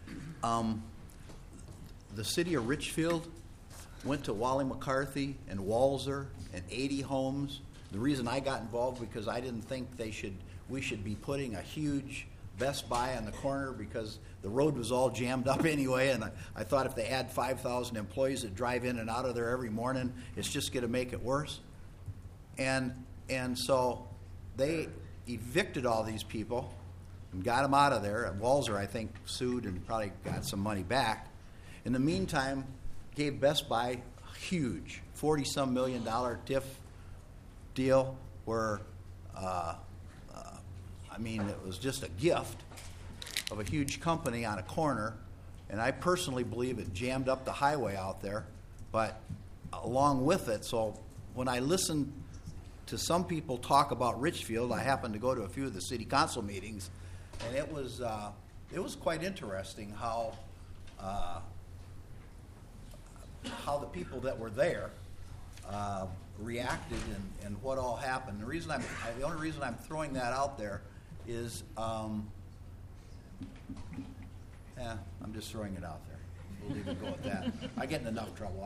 The city of Richfield went to Wally McCarthy and Walzer and 80 Homes. The reason I got involved because I didn't think we should be putting a huge Best Buy on the corner because the road was all jammed up anyway, and I thought if they add 5,000 employees that drive in and out of there every morning, it's just going to make it worse. And so they evicted all these people and got them out of there. And Walzer, I think, sued and probably got some money back. In the meantime, gave Best Buy a huge $40-some million TIF deal where, it was just a gift of a huge company on a corner, and I personally believe it jammed up the highway out there, but along with it, so when I listen to some people talk about Richfield, I happened to go to a few of the city council meetings, and it was quite interesting how the people that were there reacted and what all happened. The only reason I'm throwing that out there is, I'm just throwing it out there. We'll leave it go at that. I get in enough trouble.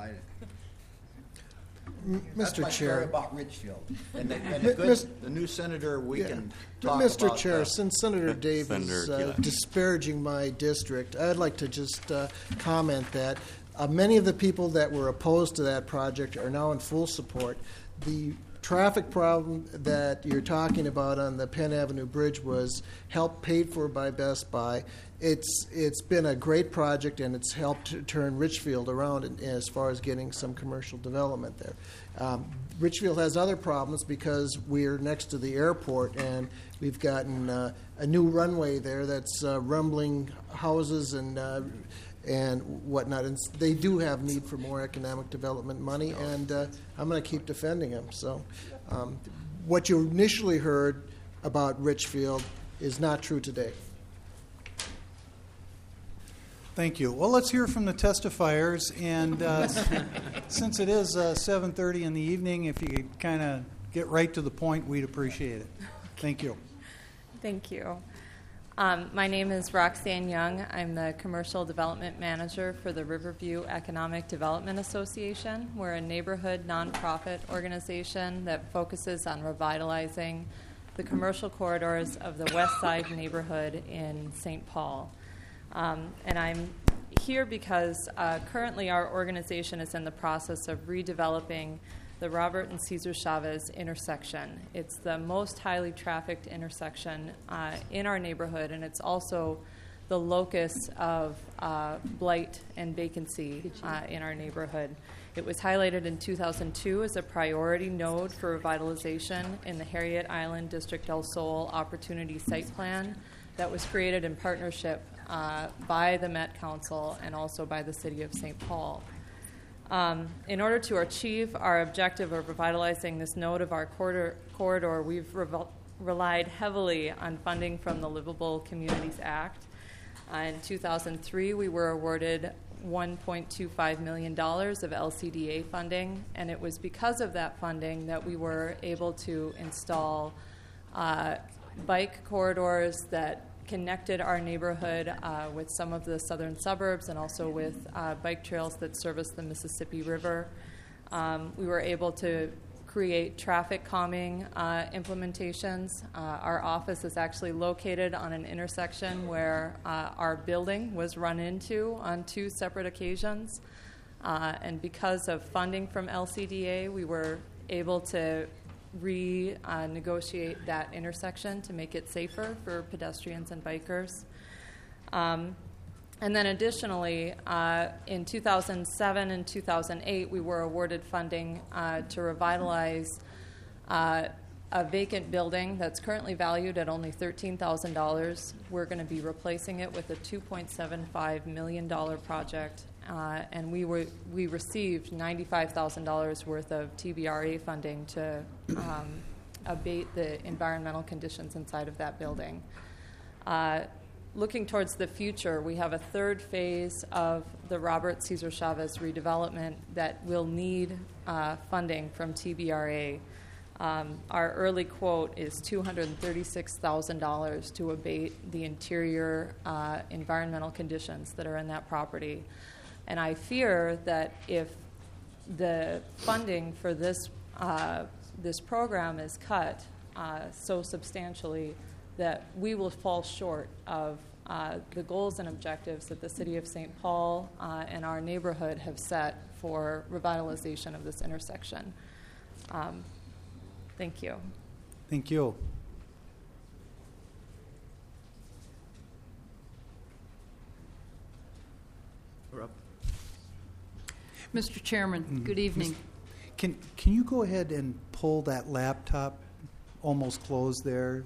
That's my story about Richfield. And the new senator, we can talk about. Mr. Chair, since Senator Dave is disparaging my district, I'd like to just comment that many of the people that were opposed to that project are now in full support. The traffic problem that you're talking about on the Penn Avenue Bridge was helped paid for by Best Buy. It's been a great project, and it's helped to turn Richfield around as far as getting some commercial development there. Richfield has other problems because we're next to the airport, and we've gotten a new runway there that's rumbling houses and whatnot. And they do have need for more economic development money, and I'm going to keep defending them. So what you initially heard about Richfield is not true today. Thank you. Well, let's hear from the testifiers. And since it is 7:30 in the evening, if you could kind of get right to the point, we'd appreciate it. Thank you. Thank you. My name is Roxanne Young. I'm the Commercial Development Manager for the Riverview Economic Development Association. We're a neighborhood nonprofit organization that focuses on revitalizing the commercial corridors of the West Side neighborhood in St. Paul. And I'm here because currently our organization is in the process of redeveloping the Robert and Cesar Chavez intersection. It's the most highly trafficked intersection in our neighborhood, and it's also the locus of blight and vacancy in our neighborhood. It was highlighted in 2002 as a priority node for revitalization in the Harriet Island District del Sol Opportunity Site Plan that was created in partnership by the Met Council and also by the City of St. Paul. In order to achieve our objective of revitalizing this node of our corridor, we've relied heavily on funding from the Livable Communities Act. In 2003, we were awarded $1.25 million of LCDA funding, and it was because of that funding that we were able to install bike corridors that connected our neighborhood with some of the southern suburbs and also with bike trails that service the Mississippi River. We were able to create traffic calming implementations. Our office is actually located on an intersection where our building was run into on 2 separate occasions. And because of funding from LCDA, we were able to renegotiate that intersection to make it safer for pedestrians and bikers. And then additionally, in 2007 and 2008, we were awarded funding to revitalize a vacant building that's currently valued at only $13,000. We're going to be replacing it with a $2.75 million project. And we received $95,000 worth of TBRA funding to abate the environmental conditions inside of that building. Looking towards the future, we have a third phase of the Robert Cesar Chavez redevelopment that will need funding from TBRA. Our early quote is $236,000 to abate the interior environmental conditions that are in that property. And I fear that if the funding for this program is cut so substantially, that we will fall short of the goals and objectives that the City of St. Paul and our neighborhood have set for revitalization of this intersection. Thank you. Thank you. We're up. Mr. Chairman, good evening. Can you go ahead and pull that laptop almost closed there?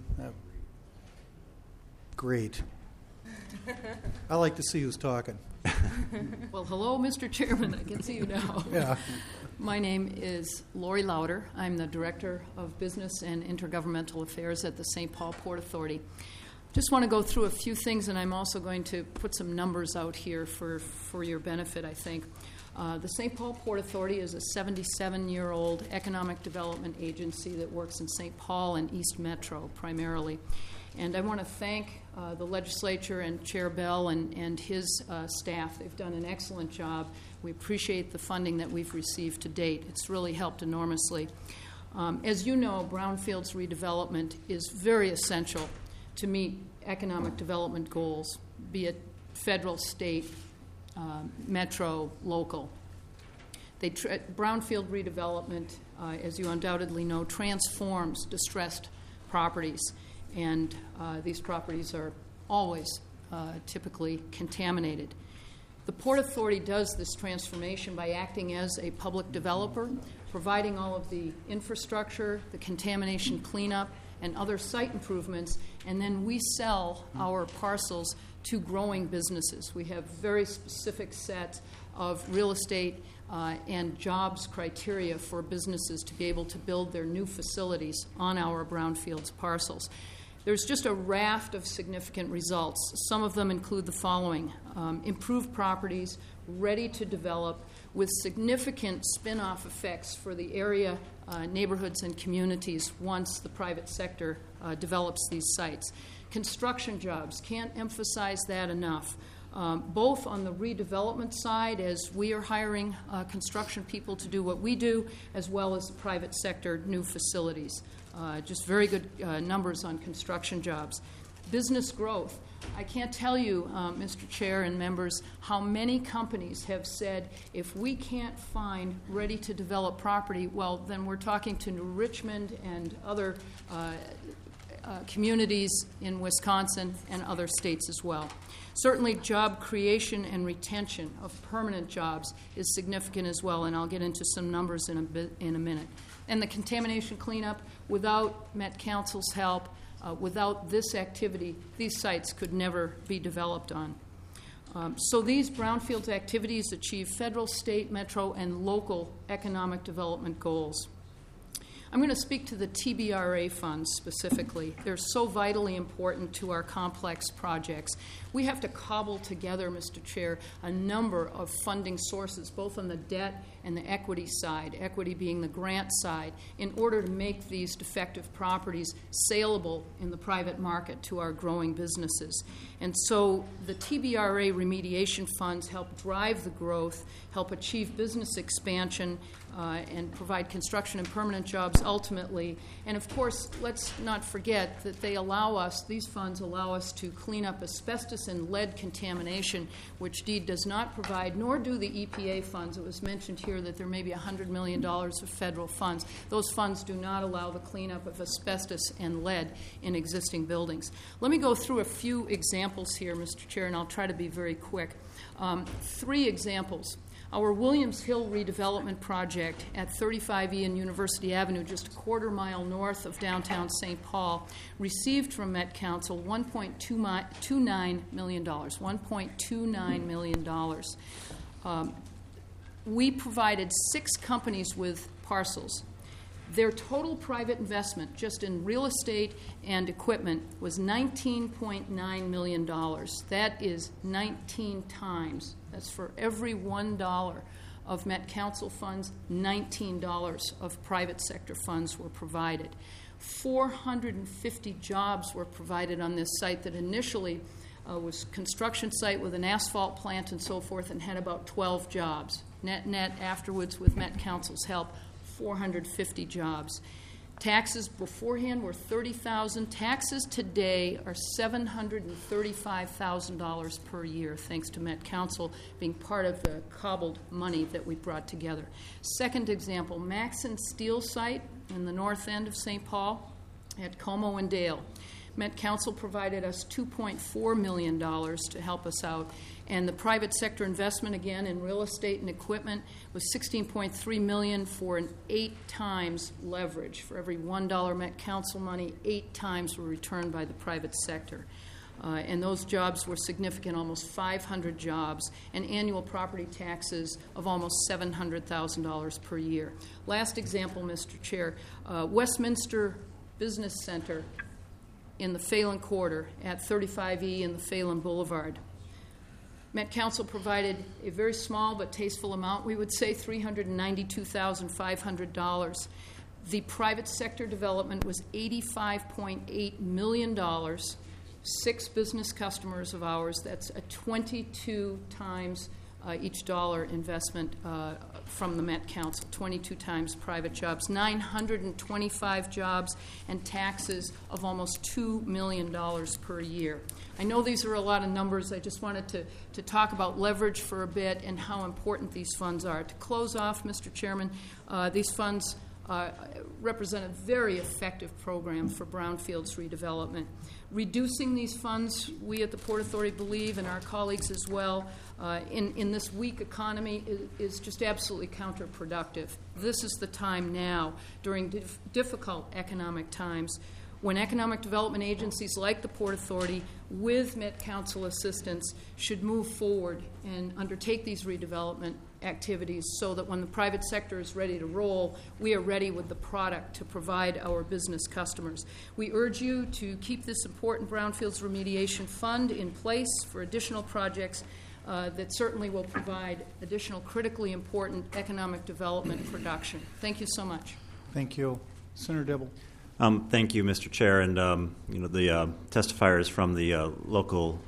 Great. I like to see who's talking. Well, hello, Mr. Chairman. I can see you now. Yeah. My name is Lori Lauder. I'm the Director of Business and Intergovernmental Affairs at the St. Paul Port Authority. Just want to go through a few things, and I'm also going to put some numbers out here for your benefit, I think. The St. Paul Port Authority is a 77-year-old economic development agency that works in St. Paul and East Metro primarily. And I want to thank the legislature and Chair Bell and his staff. They've done an excellent job. We appreciate the funding that we've received to date. It's really helped enormously. As you know, brownfields redevelopment is very essential to meet economic development goals, be it federal, state, metro, local. Brownfield redevelopment as you undoubtedly know, transforms distressed properties. And these properties are always typically contaminated. The Port Authority does this transformation by acting as a public developer, providing all of the infrastructure, the contamination cleanup, and other site improvements, and then we sell our parcels to growing businesses. We have very specific sets of real estate and jobs criteria for businesses to be able to build their new facilities on our brownfields parcels. There's just a raft of significant results. Some of them include the following: improved properties, ready to develop, with significant spin-off effects for the area, neighborhoods, and communities once the private sector develops these sites. Construction jobs, can't emphasize that enough. Both on the redevelopment side, as we are hiring construction people to do what we do, as well as the private sector new facilities. Just very good numbers on construction jobs. Business growth. I can't tell you, Mr. Chair and members, how many companies have said, if we can't find ready-to-develop property, well, then we're talking to New Richmond and other communities in Wisconsin and other states as well. Certainly, job creation and retention of permanent jobs is significant as well, and I'll get into some numbers in a minute. And the contamination cleanup, without Met Council's help, without this activity, these sites could never be developed on. So these brownfields activities achieve federal, state, metro, and local economic development goals. I'm going to speak to the TBRA funds specifically. They're so vitally important to our complex projects. We have to cobble together, Mr. Chair, a number of funding sources, both on the debt and the equity side, equity being the grant side, in order to make these defective properties saleable in the private market to our growing businesses. And so the TBRA remediation funds help drive the growth, help achieve business expansion, and provide construction and permanent jobs ultimately. And of course, let's not forget that these funds allow us to clean up asbestos and lead contamination, which DEED does not provide, nor do the EPA funds. It was mentioned here that there may be $100 million of federal funds. Those funds do not allow the cleanup of asbestos and lead in existing buildings. Let me go through a few examples here, Mr. Chair, and I'll try to be very quick. 3 examples. Our Williams Hill redevelopment project at 35E and University Avenue, just a quarter mile north of downtown St. Paul, received from Met Council $1.29 million. $1.29 million. We provided 6 companies with parcels. Their total private investment, just in real estate and equipment, was $19.9 million. That is 19 times. That's for every $1 of Met Council funds, $19 of private sector funds were provided. 450 jobs were provided on this site that initially was a construction site with an asphalt plant and so forth, and had about 12 jobs. Net afterwards, with Met Council's help, 450 jobs. Taxes beforehand were $30,000. Taxes today are $735,000 per year, thanks to Met Council being part of the cobbled money that we brought together. Second example, Maxon Steel site in the north end of St. Paul at Como and Dale. Met Council provided us $2.4 million to help us out. And the private sector investment, again, in real estate and equipment was $16.3 million for an 8 times leverage. For every $1 Met Council money, 8 times were returned by the private sector. And those jobs were significant, almost 500 jobs, and annual property taxes of almost $700,000 per year. Last example, Mr. Chair, Westminster Business Center in the Phelan Quarter at 35E and the Phelan Boulevard. Met Council provided a very small but tasteful amount, we would say $392,500. The private sector development was $85.8 million. 6 business customers of ours, that's a 22 times each dollar investment from the Met Council, 22 times private jobs, 925 jobs, and taxes of almost $2 million per year. I know these are a lot of numbers. I just wanted to talk about leverage for a bit and how important these funds are. To close off, Mr. Chairman, these funds represent a very effective program for brownfields redevelopment. Reducing these funds, we at the Port Authority believe, and our colleagues as well, in this weak economy is just absolutely counterproductive. This is the time now, during difficult economic times, when economic development agencies like the Port Authority, with Met Council assistance, should move forward and undertake these redevelopment activities so that when the private sector is ready to roll, we are ready with the product to provide our business customers. We urge you to keep this important brownfields remediation fund in place for additional projects that certainly will provide additional critically important economic development production. Thank you so much. Thank you. Senator Dibble. Thank you, Mr. Chair, and the testifiers from the local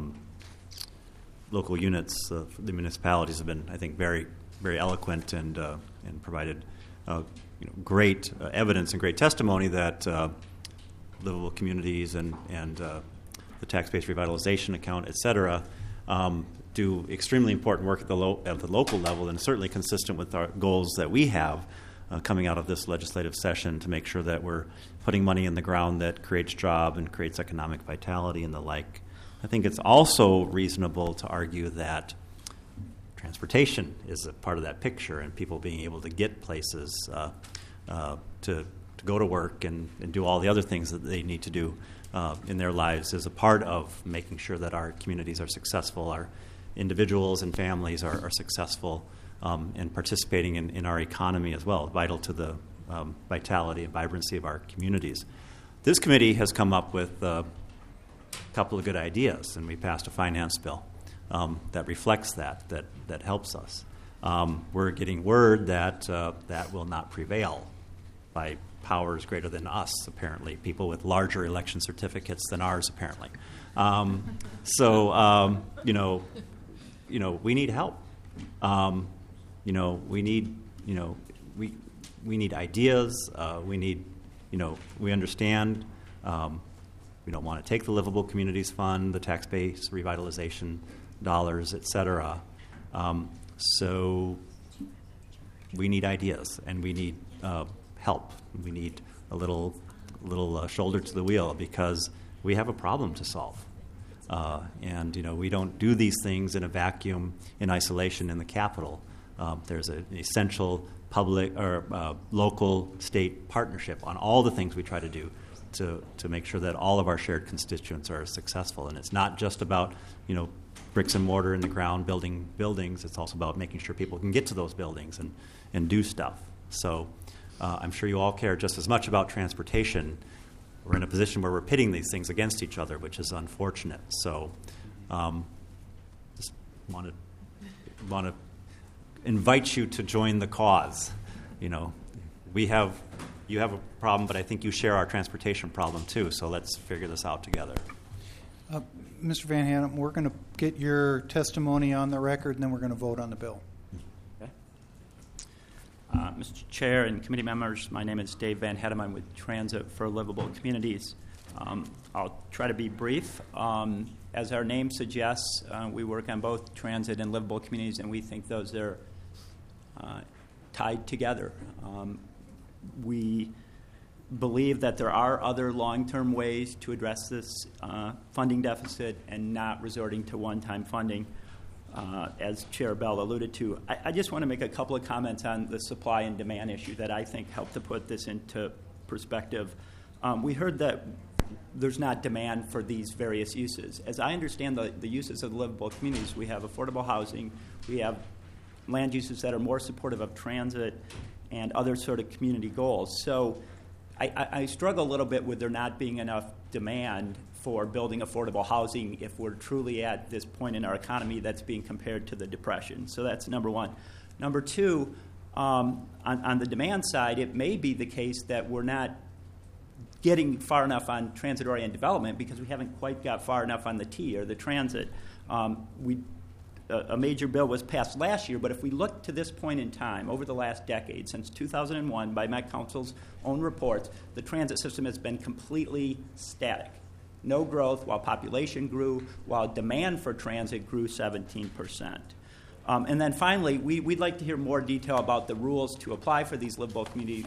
units, the municipalities have been, I think, very, very eloquent and provided great evidence and great testimony that livable communities and the tax-based revitalization account, et cetera, do extremely important work at the local level, and certainly consistent with our goals that we have coming out of this legislative session to make sure that we're putting money in the ground that creates jobs and creates economic vitality and the like. I think it's also reasonable to argue that transportation is a part of that picture, and people being able to get places to go to work and do all the other things that they need to do in their lives is a part of making sure that our communities are successful, our individuals and families are successful, and participating in our economy as well, vital to the vitality and vibrancy of our communities. This committee has come up with a couple of good ideas, and we passed a finance bill that reflects that helps us. We're getting word that that will not prevail by powers greater than us, apparently, people with larger election certificates than ours, apparently. We need help. We need ideas. We understand. We don't want to take the Livable Communities Fund, the tax-based revitalization dollars, et cetera. So we need ideas, and we need help. We need a little shoulder to the wheel, because we have a problem to solve. We don't do these things in a vacuum, in isolation in the Capitol. There's an essential public or local state partnership on all the things we try to do to make sure that all of our shared constituents are successful. And it's not just about bricks and mortar in the ground, building buildings. It's also about making sure people can get to those buildings and do stuff. So I'm sure you all care just as much about transportation. We're in a position where we're pitting these things against each other, which is unfortunate. So just want to invite you to join the cause. You have a problem, but I think you share our transportation problem too, so let's figure this out together. Mr. Van Hanem, we're going to get your testimony on the record, and then we're going to vote on the bill. Okay. Mr. Chair and committee members, my name is Dave Van Hanem. I'm with Transit for Livable Communities. I'll try to be brief. As our name suggests, we work on both transit and livable communities, and we think those are tied together. We believe that there are other long-term ways to address this funding deficit and not resorting to one-time funding, as Chair Bell alluded to. I just want to make a couple of comments on the supply and demand issue that I think help to put this into perspective. We heard that there's not demand for these various uses. As I understand the uses of the livable communities, we have affordable housing, we have land uses that are more supportive of transit and other sort of community goals. So I struggle a little bit with there not being enough demand for building affordable housing if we're truly at this point in our economy that's being compared to the Depression. So that's number one. Number two, on the demand side, it may be the case that we're not getting far enough on transit-oriented development because we haven't quite got far enough on the T or the transit. A major bill was passed last year, but if we look to this point in time, over the last decade, since 2001, by Met Council's own reports, the transit system has been completely static. No growth while population grew, while demand for transit grew 17%. And then finally, we'd like to hear more detail about the rules to apply for these livable community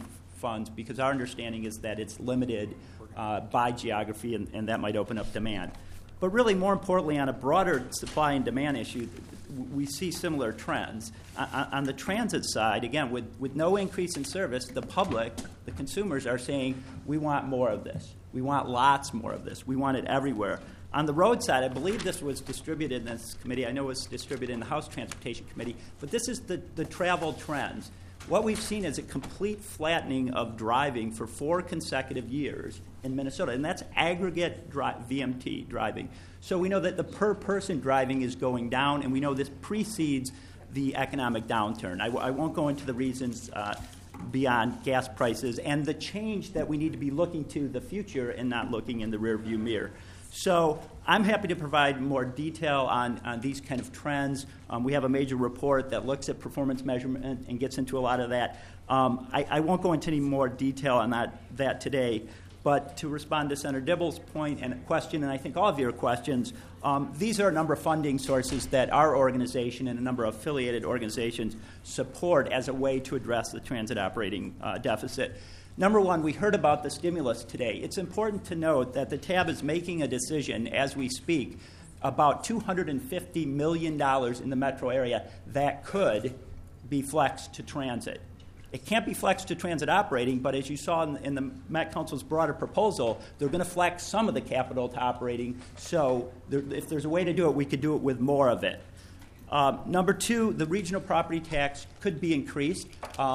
funds because our understanding is that it's limited by geography, and that might open up demand. But really, more importantly, on a broader supply and demand issue, we see similar trends. On the transit side, again, with no increase in service, the public, the consumers, are saying, we want more of this. We want lots more of this. We want it everywhere. On the road side, I believe this was distributed in this committee. I know it was distributed in the House Transportation Committee. But this is the travel trends. What we've seen is a complete flattening of driving for 4 consecutive years in Minnesota, and that's aggregate VMT driving. So we know that the per-person driving is going down, and we know this precedes the economic downturn. I won't go into the reasons beyond gas prices and the change that we need to be looking to the future and not looking in the rearview mirror. So I'm happy to provide more detail on these kind of trends. We have a major report that looks at performance measurement and gets into a lot of that. I won't go into any more detail on that today, but to respond to Senator Dibble's point and question, and I think all of your questions, these are a number of funding sources that our organization and a number of affiliated organizations support as a way to address the transit operating deficit. Number one, we heard about the stimulus today. It's important to note that the TAB is making a decision as we speak about $250 million in the metro area that could be flexed to transit. It can't be flexed to transit operating, but as you saw in the Met Council's broader proposal, they're going to flex some of the capital to operating. So if there's a way to do it, we could do it with more of it. Number two, the regional property tax could be increased.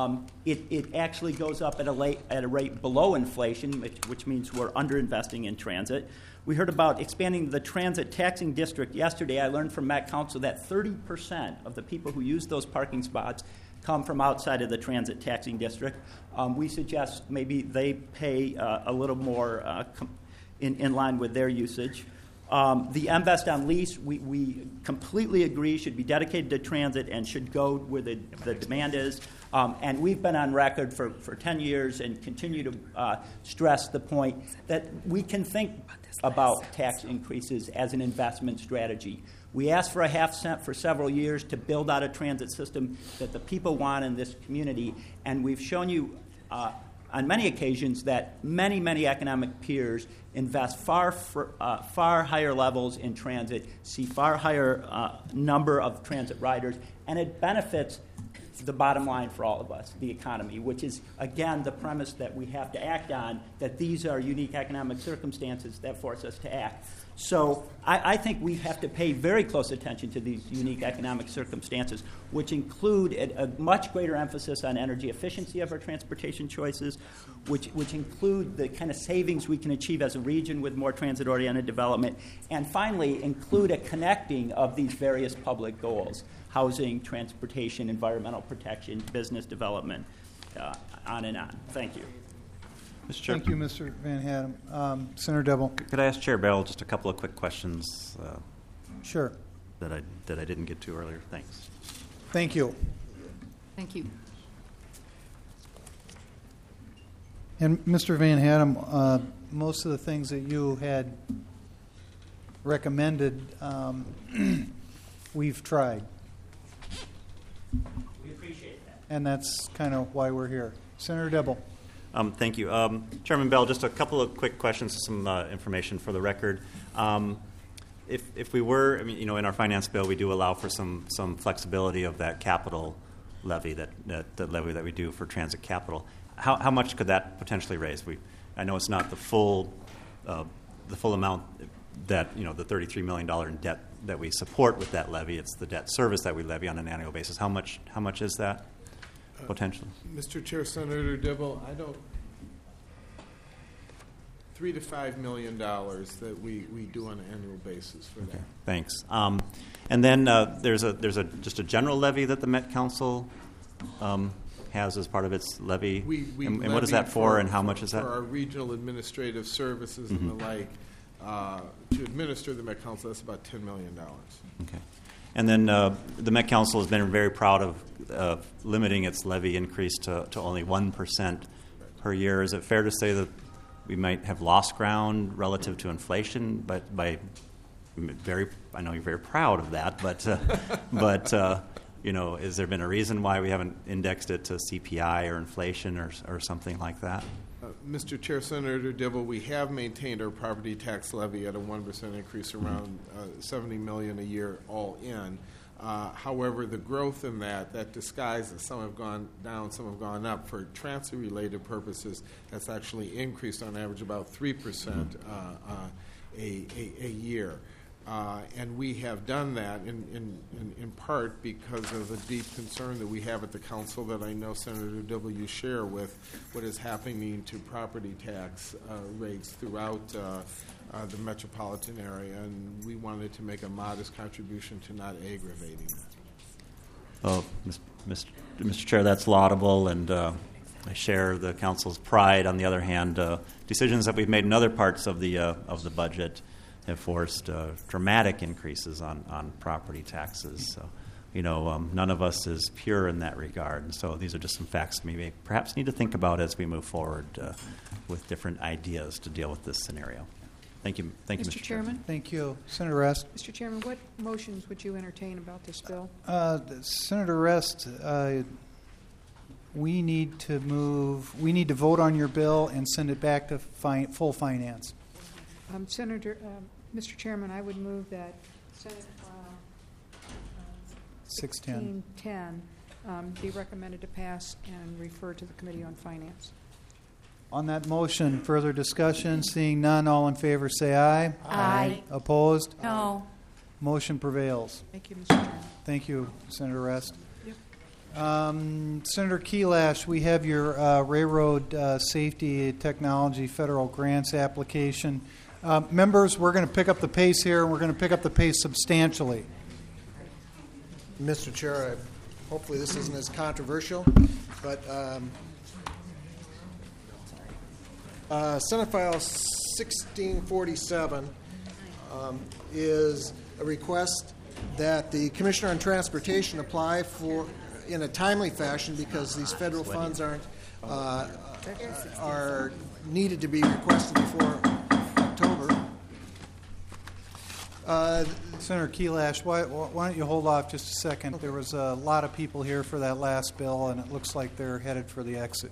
It actually goes up at a rate below inflation, which means we're underinvesting in transit. We heard about expanding the transit taxing district yesterday. I learned from Met Council that 30% of the people who use those parking spots come from outside of the transit taxing district. We suggest maybe they pay a little more in line with their usage. The Invest on Lease, we completely agree, should be dedicated to transit and should go where the demand is. And we've been on record for 10 years and continue to stress the point that we can think about tax increases as an investment strategy. We asked for a half cent for several years to build out a transit system that the people want in this community, and we've shown you on many occasions that many economic peers invest far higher levels in transit, see far higher number of transit riders, and it benefits the bottom line for all of us, the economy, which is, again, the premise that we have to act on, that these are unique economic circumstances that force us to act. So I think we have to pay very close attention to these unique economic circumstances, which include a much greater emphasis on energy efficiency of our transportation choices, which include the kind of savings we can achieve as a region with more transit-oriented development, and finally include a connecting of these various public goals: housing, transportation, environmental protection, business development, on and on. Thank you. Mr. Chair. Thank you, Mr. Van Hattem. Senator Dibble. Could I ask Chair Bell just a couple of quick questions? Sure. That I didn't get to earlier. Thanks. Thank you. Thank you. And Mr. Van Hattem, most of the things that you had recommended, we've tried. We appreciate that. And that's kind of why we're here. Senator Dibble. Thank you. Chairman Bell, just a couple of quick questions, some information for the record. If we were, in our finance bill, we do allow for some flexibility of that capital levy, the levy that we do for transit capital. How much could that potentially raise? I know it's not the full amount that, the $33 million in debt that we support with that levy. It's the debt service that we levy on an annual basis. How much is that potentially? Mr. Chair, Senator Dibble, $3 to $5 million that we do on an annual basis for that. Thanks. And then there's just a general levy that the Met Council has as part of its levy. And what is that for, and how much is that? For our regional administrative services and the like, to administer the Met Council, that's about $10 million. Okay. And then the Met Council has been very proud of limiting its levy increase to only 1% per year. Is it fair to say that we might have lost ground relative to inflation? But I know you're very proud of that, but Has there been a reason why we haven't indexed it to CPI or inflation or something like that? Mr. Chair, Senator Dibble, we have maintained our property tax levy at a 1% increase, around $70 million a year all in. However, the growth in that disguises, some have gone down, some have gone up. For transfer-related purposes, that's actually increased on average about 3% a year. And we have done that in part because of the deep concern that we have at the council that I know Senator Dibble you share with what is happening to property tax rates throughout the metropolitan area, and we wanted to make a modest contribution to not aggravating that. Oh, Mr. Chair, that's laudable, and I share the council's pride. On the other hand, decisions that we've made in other parts of the budget have forced dramatic increases on property taxes. So, none of us is pure in that regard. And so these are just some facts we may perhaps need to think about as we move forward with different ideas to deal with this scenario. Thank you, Mr. Chairman. Thank you. Senator Rest. Mr. Chairman, what motions would you entertain about this bill? Senator Rest, we need to vote on your bill and send it back to full finance. Mr. Chairman, I would move that Senate File 1610 be recommended to pass and refer to the Committee on Finance. On that motion, further discussion? Seeing none, all in favor say aye. Aye. Opposed? No. Motion prevails. Thank you, Mr. Chairman. Thank you, Senator Rest. Yep. Senator Kelash, we have your Railroad Safety Technology Federal Grants application. Members, we're going to pick up the pace here, and we're going to pick up the pace substantially. Mr. Chair, hopefully this isn't as controversial, but Senate File 1647 is a request that the Commissioner on Transportation apply for in a timely fashion because these federal funds are needed to be requested before October. Senator Kelash, why don't you hold off just a second? Okay. There was a lot of people here for that last bill, and it looks like they're headed for the exit.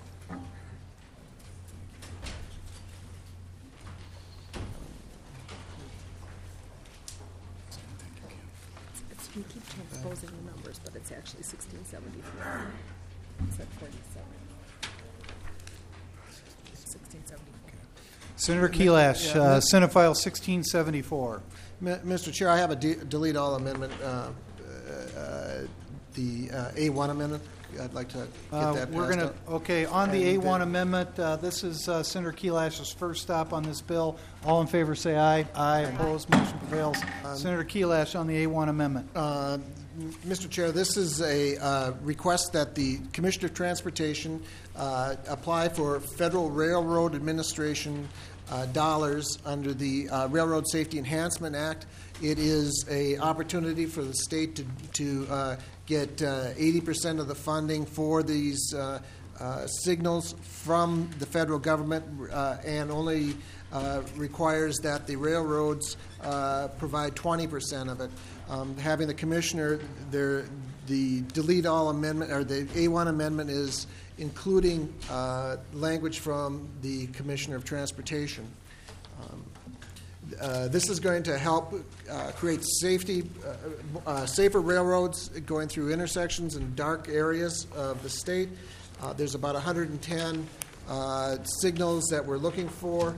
We keep transposing the numbers, but it's actually 1674. It's at 47. 1674. Senator Kelash, Senate File 1674. Mr. Chair, I have a delete all amendment, the A1 amendment. I'd like to get that passed. On the A1 amendment, this is Senator Kelash's first stop on this bill. All in favor say aye. Aye. Opposed, motion prevails. Senator Kelash on the A1 amendment. Mr. Chair, this is a request that the Commissioner of Transportation apply for Federal Railroad Administration dollars under the Railroad Safety Enhancement Act. It is an opportunity for the state to get 80% of the funding for these signals from the federal government and only requires that the railroads provide 20% of it. Having the commissioner, the delete all amendment or the A1 amendment is including language from the Commissioner of Transportation. This is going to help create safer railroads going through intersections and dark areas of the state. There's about 110 signals that we're looking for.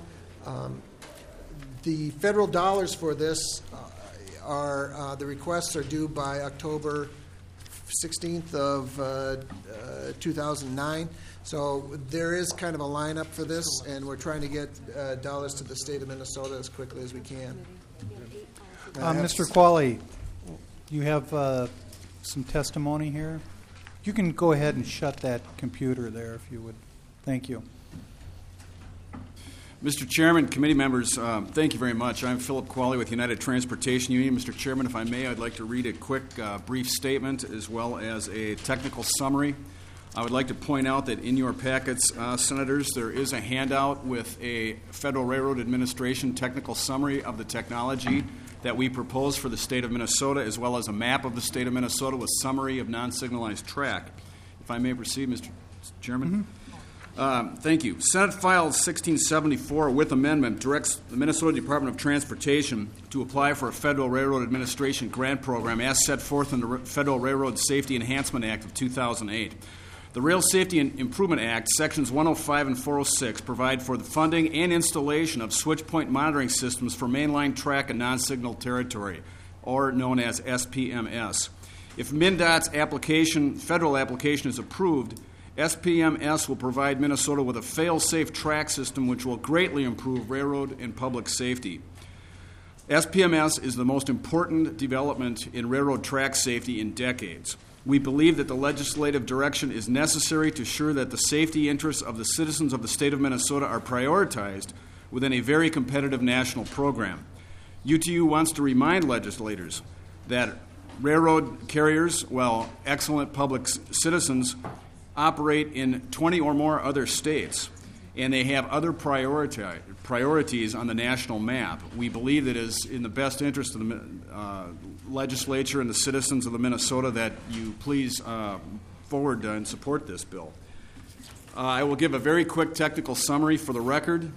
The federal dollars for this are the requests are due by October 16th of 2009. So there is kind of a lineup for this, and we're trying to get dollars to the state of Minnesota as quickly as we can. Mr. Qualley, you have some testimony here. You can go ahead and shut that computer there if you would. Thank you. Mr. Chairman, committee members, thank you very much. I'm Philip Qualley with United Transportation Union. Mr. Chairman, if I may, I'd like to read a quick brief statement as well as a technical summary. I would like to point out that in your packets, Senators, there is a handout with a Federal Railroad Administration technical summary of the technology that we propose for the state of Minnesota, as well as a map of the state of Minnesota with summary of non-signalized track. If I may proceed, Mr. Chairman. Thank you. Senate File 1674 with amendment directs the Minnesota Department of Transportation to apply for a Federal Railroad Administration grant program as set forth in the Federal Railroad Safety Enhancement Act of 2008. The Rail Safety and Improvement Act, Sections 105 and 406, provide for the funding and installation of switch point monitoring systems for mainline track and non-signal territory, or known as SPMS. If MnDOT's federal application is approved, SPMS will provide Minnesota with a fail-safe track system which will greatly improve railroad and public safety. SPMS is the most important development in railroad track safety in decades. We believe that the legislative direction is necessary to ensure that the safety interests of the citizens of the state of Minnesota are prioritized within a very competitive national program. UTU wants to remind legislators that railroad carriers, while excellent public citizens, operate in 20 or more other states, and they have other priorities on the national map. We believe that it is in the best interest of the legislature and the citizens of the Minnesota that you please forward and support this bill. I will give a very quick technical summary for the record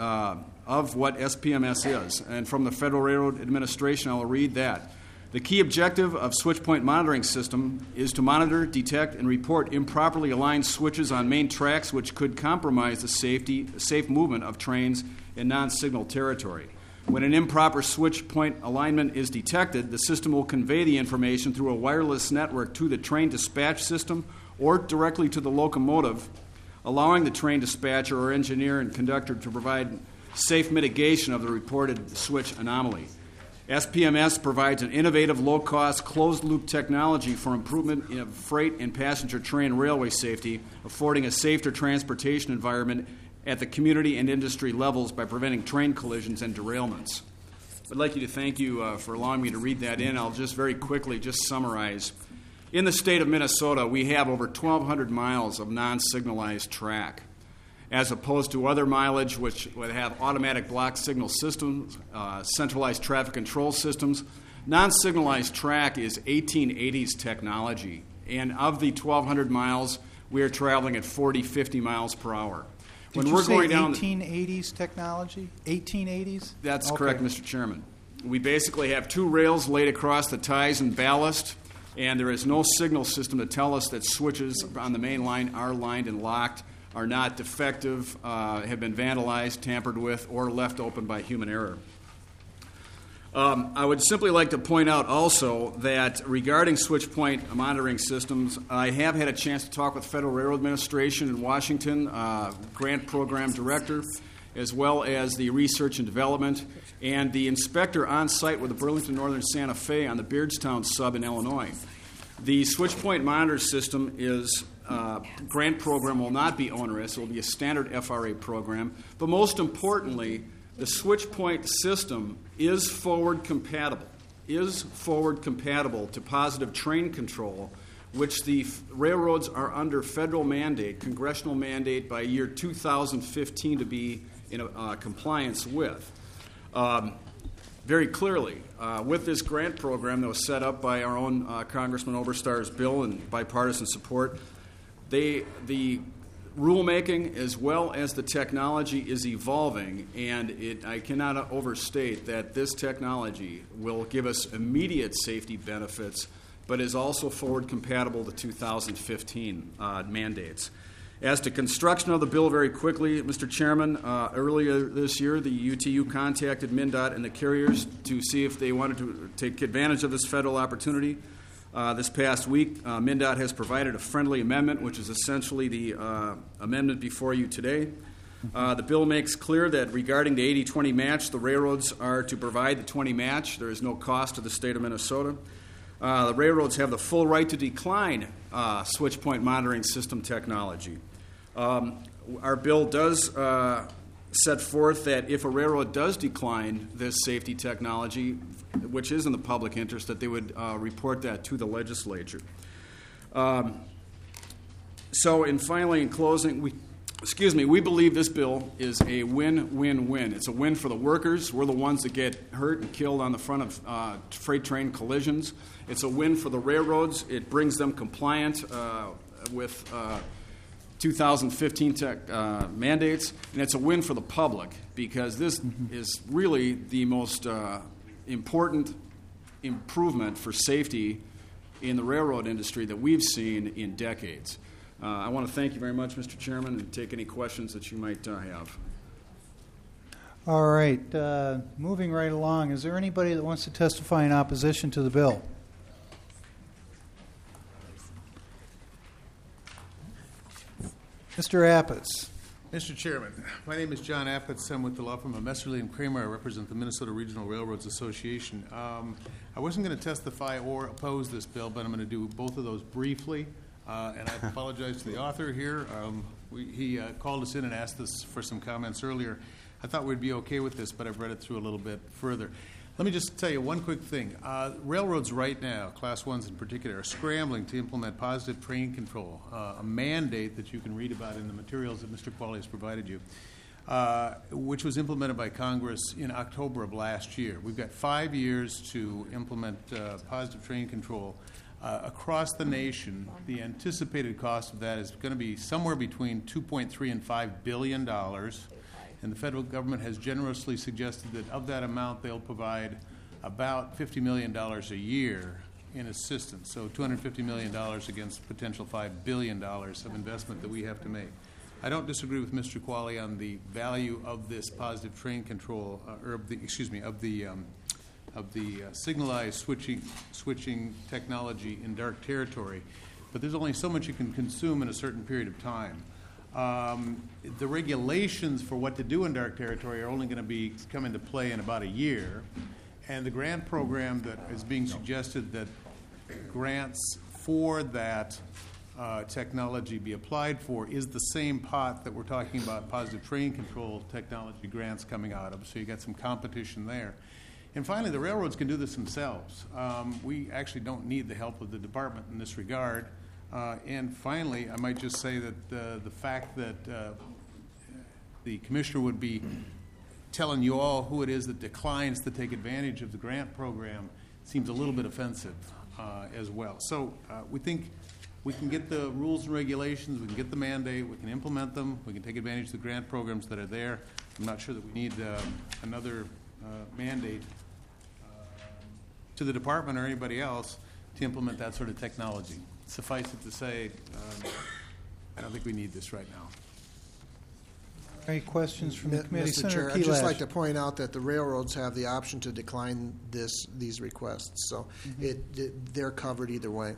of what SPMS is. And from the Federal Railroad Administration, I will read that. The key objective of switch point monitoring system is to monitor, detect, and report improperly aligned switches on main tracks which could compromise the safe movement of trains in non-signal territory. When an improper switch point alignment is detected, the system will convey the information through a wireless network to the train dispatch system or directly to the locomotive, allowing the train dispatcher or engineer and conductor to provide safe mitigation of the reported switch anomaly. SPMS provides an innovative, low-cost, closed-loop technology for improvement in freight and passenger train railway safety, affording a safer transportation environment at the community and industry levels by preventing train collisions and derailments. I'd like to thank you for allowing me to read that in. I'll just very quickly just summarize. In the state of Minnesota, we have over 1,200 miles of non-signalized track, as opposed to other mileage which would have automatic block signal systems, centralized traffic control systems. Non-signalized track is 1880s technology, and of the 1,200 miles, we are traveling at 40, 50 miles per hour. Did you say 1880s technology? 1880s? That's correct, Mr. Chairman. We basically have two rails laid across the ties and ballast, and there is no signal system to tell us that switches on the main line are lined and locked, are not defective, have been vandalized, tampered with, or left open by human error. I would simply like to point out also that regarding switch point monitoring systems, I have had a chance to talk with Federal Railroad Administration in Washington, grant program director, as well as the research and development, and the inspector on site with the Burlington Northern Santa Fe on the Beardstown sub in Illinois. The switch point monitor system is grant program will not be onerous. It will be a standard FRA program. But most importantly, the switch point system is forward compatible to positive train control, which the railroads are under federal mandate, congressional mandate by year 2015 to be in compliance with. Very clearly, with this grant program that was set up by our own Congressman Oberstar's bill and bipartisan support, the rulemaking as well as the technology is evolving, and I cannot overstate that this technology will give us immediate safety benefits, but is also forward compatible to 2015 mandates. As to construction of the bill, very quickly, Mr. Chairman, earlier this year, the UTU contacted MnDOT and the carriers to see if they wanted to take advantage of this federal opportunity. This past week, MnDOT has provided a friendly amendment, which is essentially the amendment before you today. The bill makes clear that regarding the 80-20 match, the railroads are to provide the 20 match. There is no cost to the state of Minnesota. The railroads have the full right to decline switch point monitoring system technology. Our bill does set forth that if a railroad does decline this safety technology, which is in the public interest, that they would report that to the legislature. Finally, in closing, we believe this bill is a win-win-win. It's a win for the workers. We're the ones that get hurt and killed on the front of freight train collisions. It's a win for the railroads. It brings them compliant with 2015 mandates, and it's a win for the public because this is really the most important improvement for safety in the railroad industry that we've seen in decades. I want to thank you very much, Mr. Chairman, and take any questions that you might have. All right. Moving right along, is there anybody that wants to testify in opposition to the bill? Mr. Appetz. Mr. Chairman, my name is John Appetz. I'm with the law firm of Messerly and Kramer. I represent the Minnesota Regional Railroads Association. I wasn't going to testify or oppose this bill, but I'm going to do both of those briefly. And I apologize to the author here. He called us in and asked us for some comments earlier. I thought we'd be okay with this, but I've read it through a little bit further. Let me just tell you one quick thing. Railroads right now, Class 1s in particular, are scrambling to implement positive train control, a mandate that you can read about in the materials that Mr. Qualley has provided you, which was implemented by Congress in October of last year. We've got 5 years to implement positive train control. Across the nation, the anticipated cost of that is going to be somewhere between $2.3 and $5 billion. And the federal government has generously suggested that of that amount, they'll provide about $50 million a year in assistance. So $250 million against potential $5 billion of investment that we have to make. I don't disagree with Mr. Qualley on the value of this positive train control, of the signalized switching technology in dark territory, but there's only so much you can consume in a certain period of time. The regulations for what to do in dark territory are only going to come into play in about a year, and the grant program that is being suggested that grants for that technology be applied for is the same pot that we're talking about positive train control technology grants coming out of, so you got some competition there. And finally, the railroads can do this themselves. We actually don't need the help of the department in this regard. And finally, I might just say that the fact that the commissioner would be telling you all who it is that declines to take advantage of the grant program seems a little bit offensive as well. So we think we can get the rules and regulations, we can get the mandate, we can implement them, we can take advantage of the grant programs that are there. I'm not sure that we need another mandate to the department or anybody else to implement that sort of technology. Suffice it to say, I don't think we need this right now. Any questions from the committee? Mr. Chair, I'd just like to point out that the railroads have the option to decline these requests, so they're covered either way.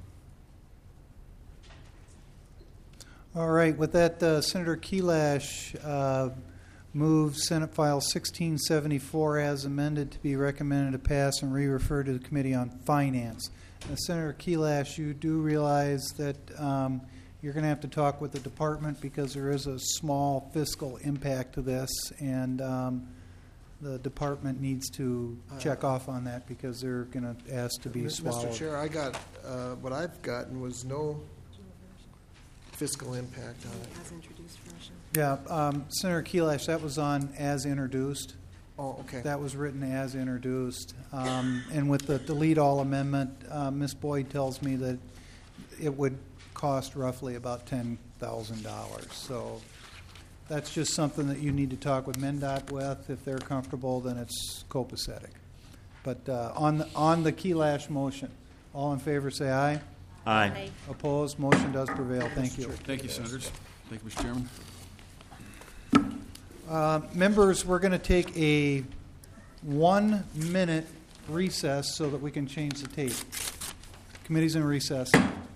All right. With that, Senator Kelash moves Senate File 1674 as amended to be recommended to pass and re-refer to the Committee on Finance. Senator Kelash, you do realize that you're going to have to talk with the department because there is a small fiscal impact to this, and the department needs to check off on that because they're going to ask to be swallowed. Mr. Chair, I got what I've gotten was no fiscal impact on it. As introduced version. Yeah, Senator Kelash, that was on as introduced. Oh, okay. That was written as introduced. And with the delete all amendment, Ms. Boyd tells me that it would cost roughly about $10,000. So that's just something that you need to talk with MnDOT with. If they're comfortable, then it's copacetic. But on the Kelash motion, all in favor say aye. Aye. Opposed? Motion does prevail. Thank you. Thank you, Senators. Thank you, Mr. Chairman. Members, we're going to take a 1-minute recess so that we can change the tape. Committee's in recess.